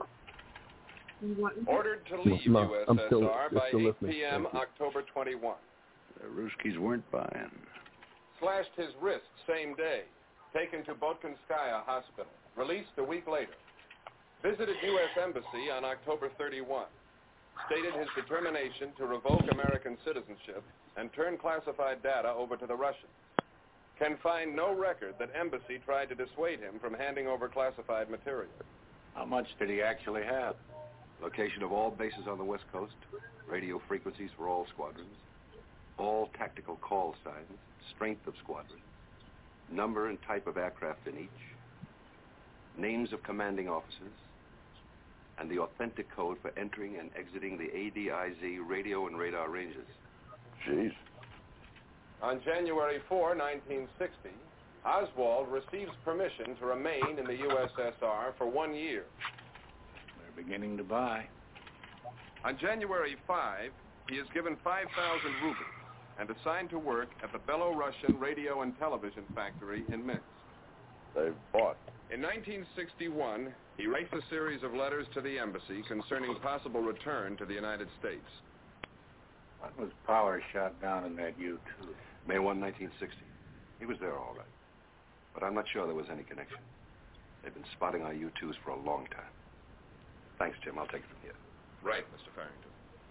Ordered to leave no, U S S R still, by still eight p.m. October twenty-first. The Ruskies weren't buying. Slashed his wrist same day. Taken to Botkinskaya Hospital. Released a week later. Visited U S Embassy on October thirty-first. Stated his determination to revoke American citizenship and turn classified data over to the Russians. Can find no record that Embassy tried to dissuade him from handing over classified material. How much did he actually have? Location of all bases on the West Coast, radio frequencies for all squadrons, all tactical call signs, strength of squadron, number and type of aircraft in each, names of commanding officers, and the authentic code for entering and exiting the A D I Z radio and radar ranges. Jeez. On January fourth, nineteen sixty, Oswald receives permission to remain in the U S S R for one year. They're beginning to buy. On January fifth, he is given five thousand rubles and assigned to work at the Belarusian radio and television factory in Minsk. They've bought. In nineteen sixty-one, he writes a series of letters to the embassy concerning possible return to the United States. When was Power shot down in that U two? May first, nineteen sixty. He was there all right. But I'm not sure there was any connection. They've been spotting our U twos for a long time. Thanks, Jim. I'll take it from here. Right, Mister Farrington.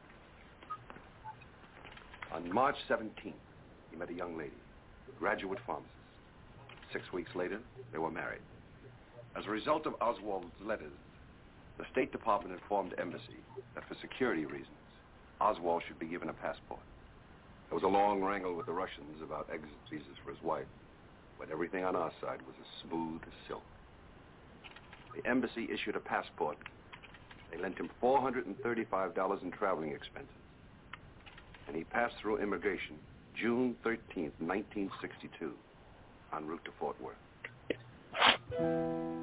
On March seventeenth, he met a young lady, a graduate pharmacist. Six weeks later, they were married. As a result of Oswald's letters, the State Department informed Embassy that for security reasons, Oswald should be given a passport. There was a long wrangle with the Russians about exit visas for his wife, but everything on our side was as smooth as silk. The Embassy issued a passport. They lent him four hundred thirty-five dollars in traveling expenses. And he passed through immigration June thirteenth, nineteen sixty-two, en route to Fort Worth.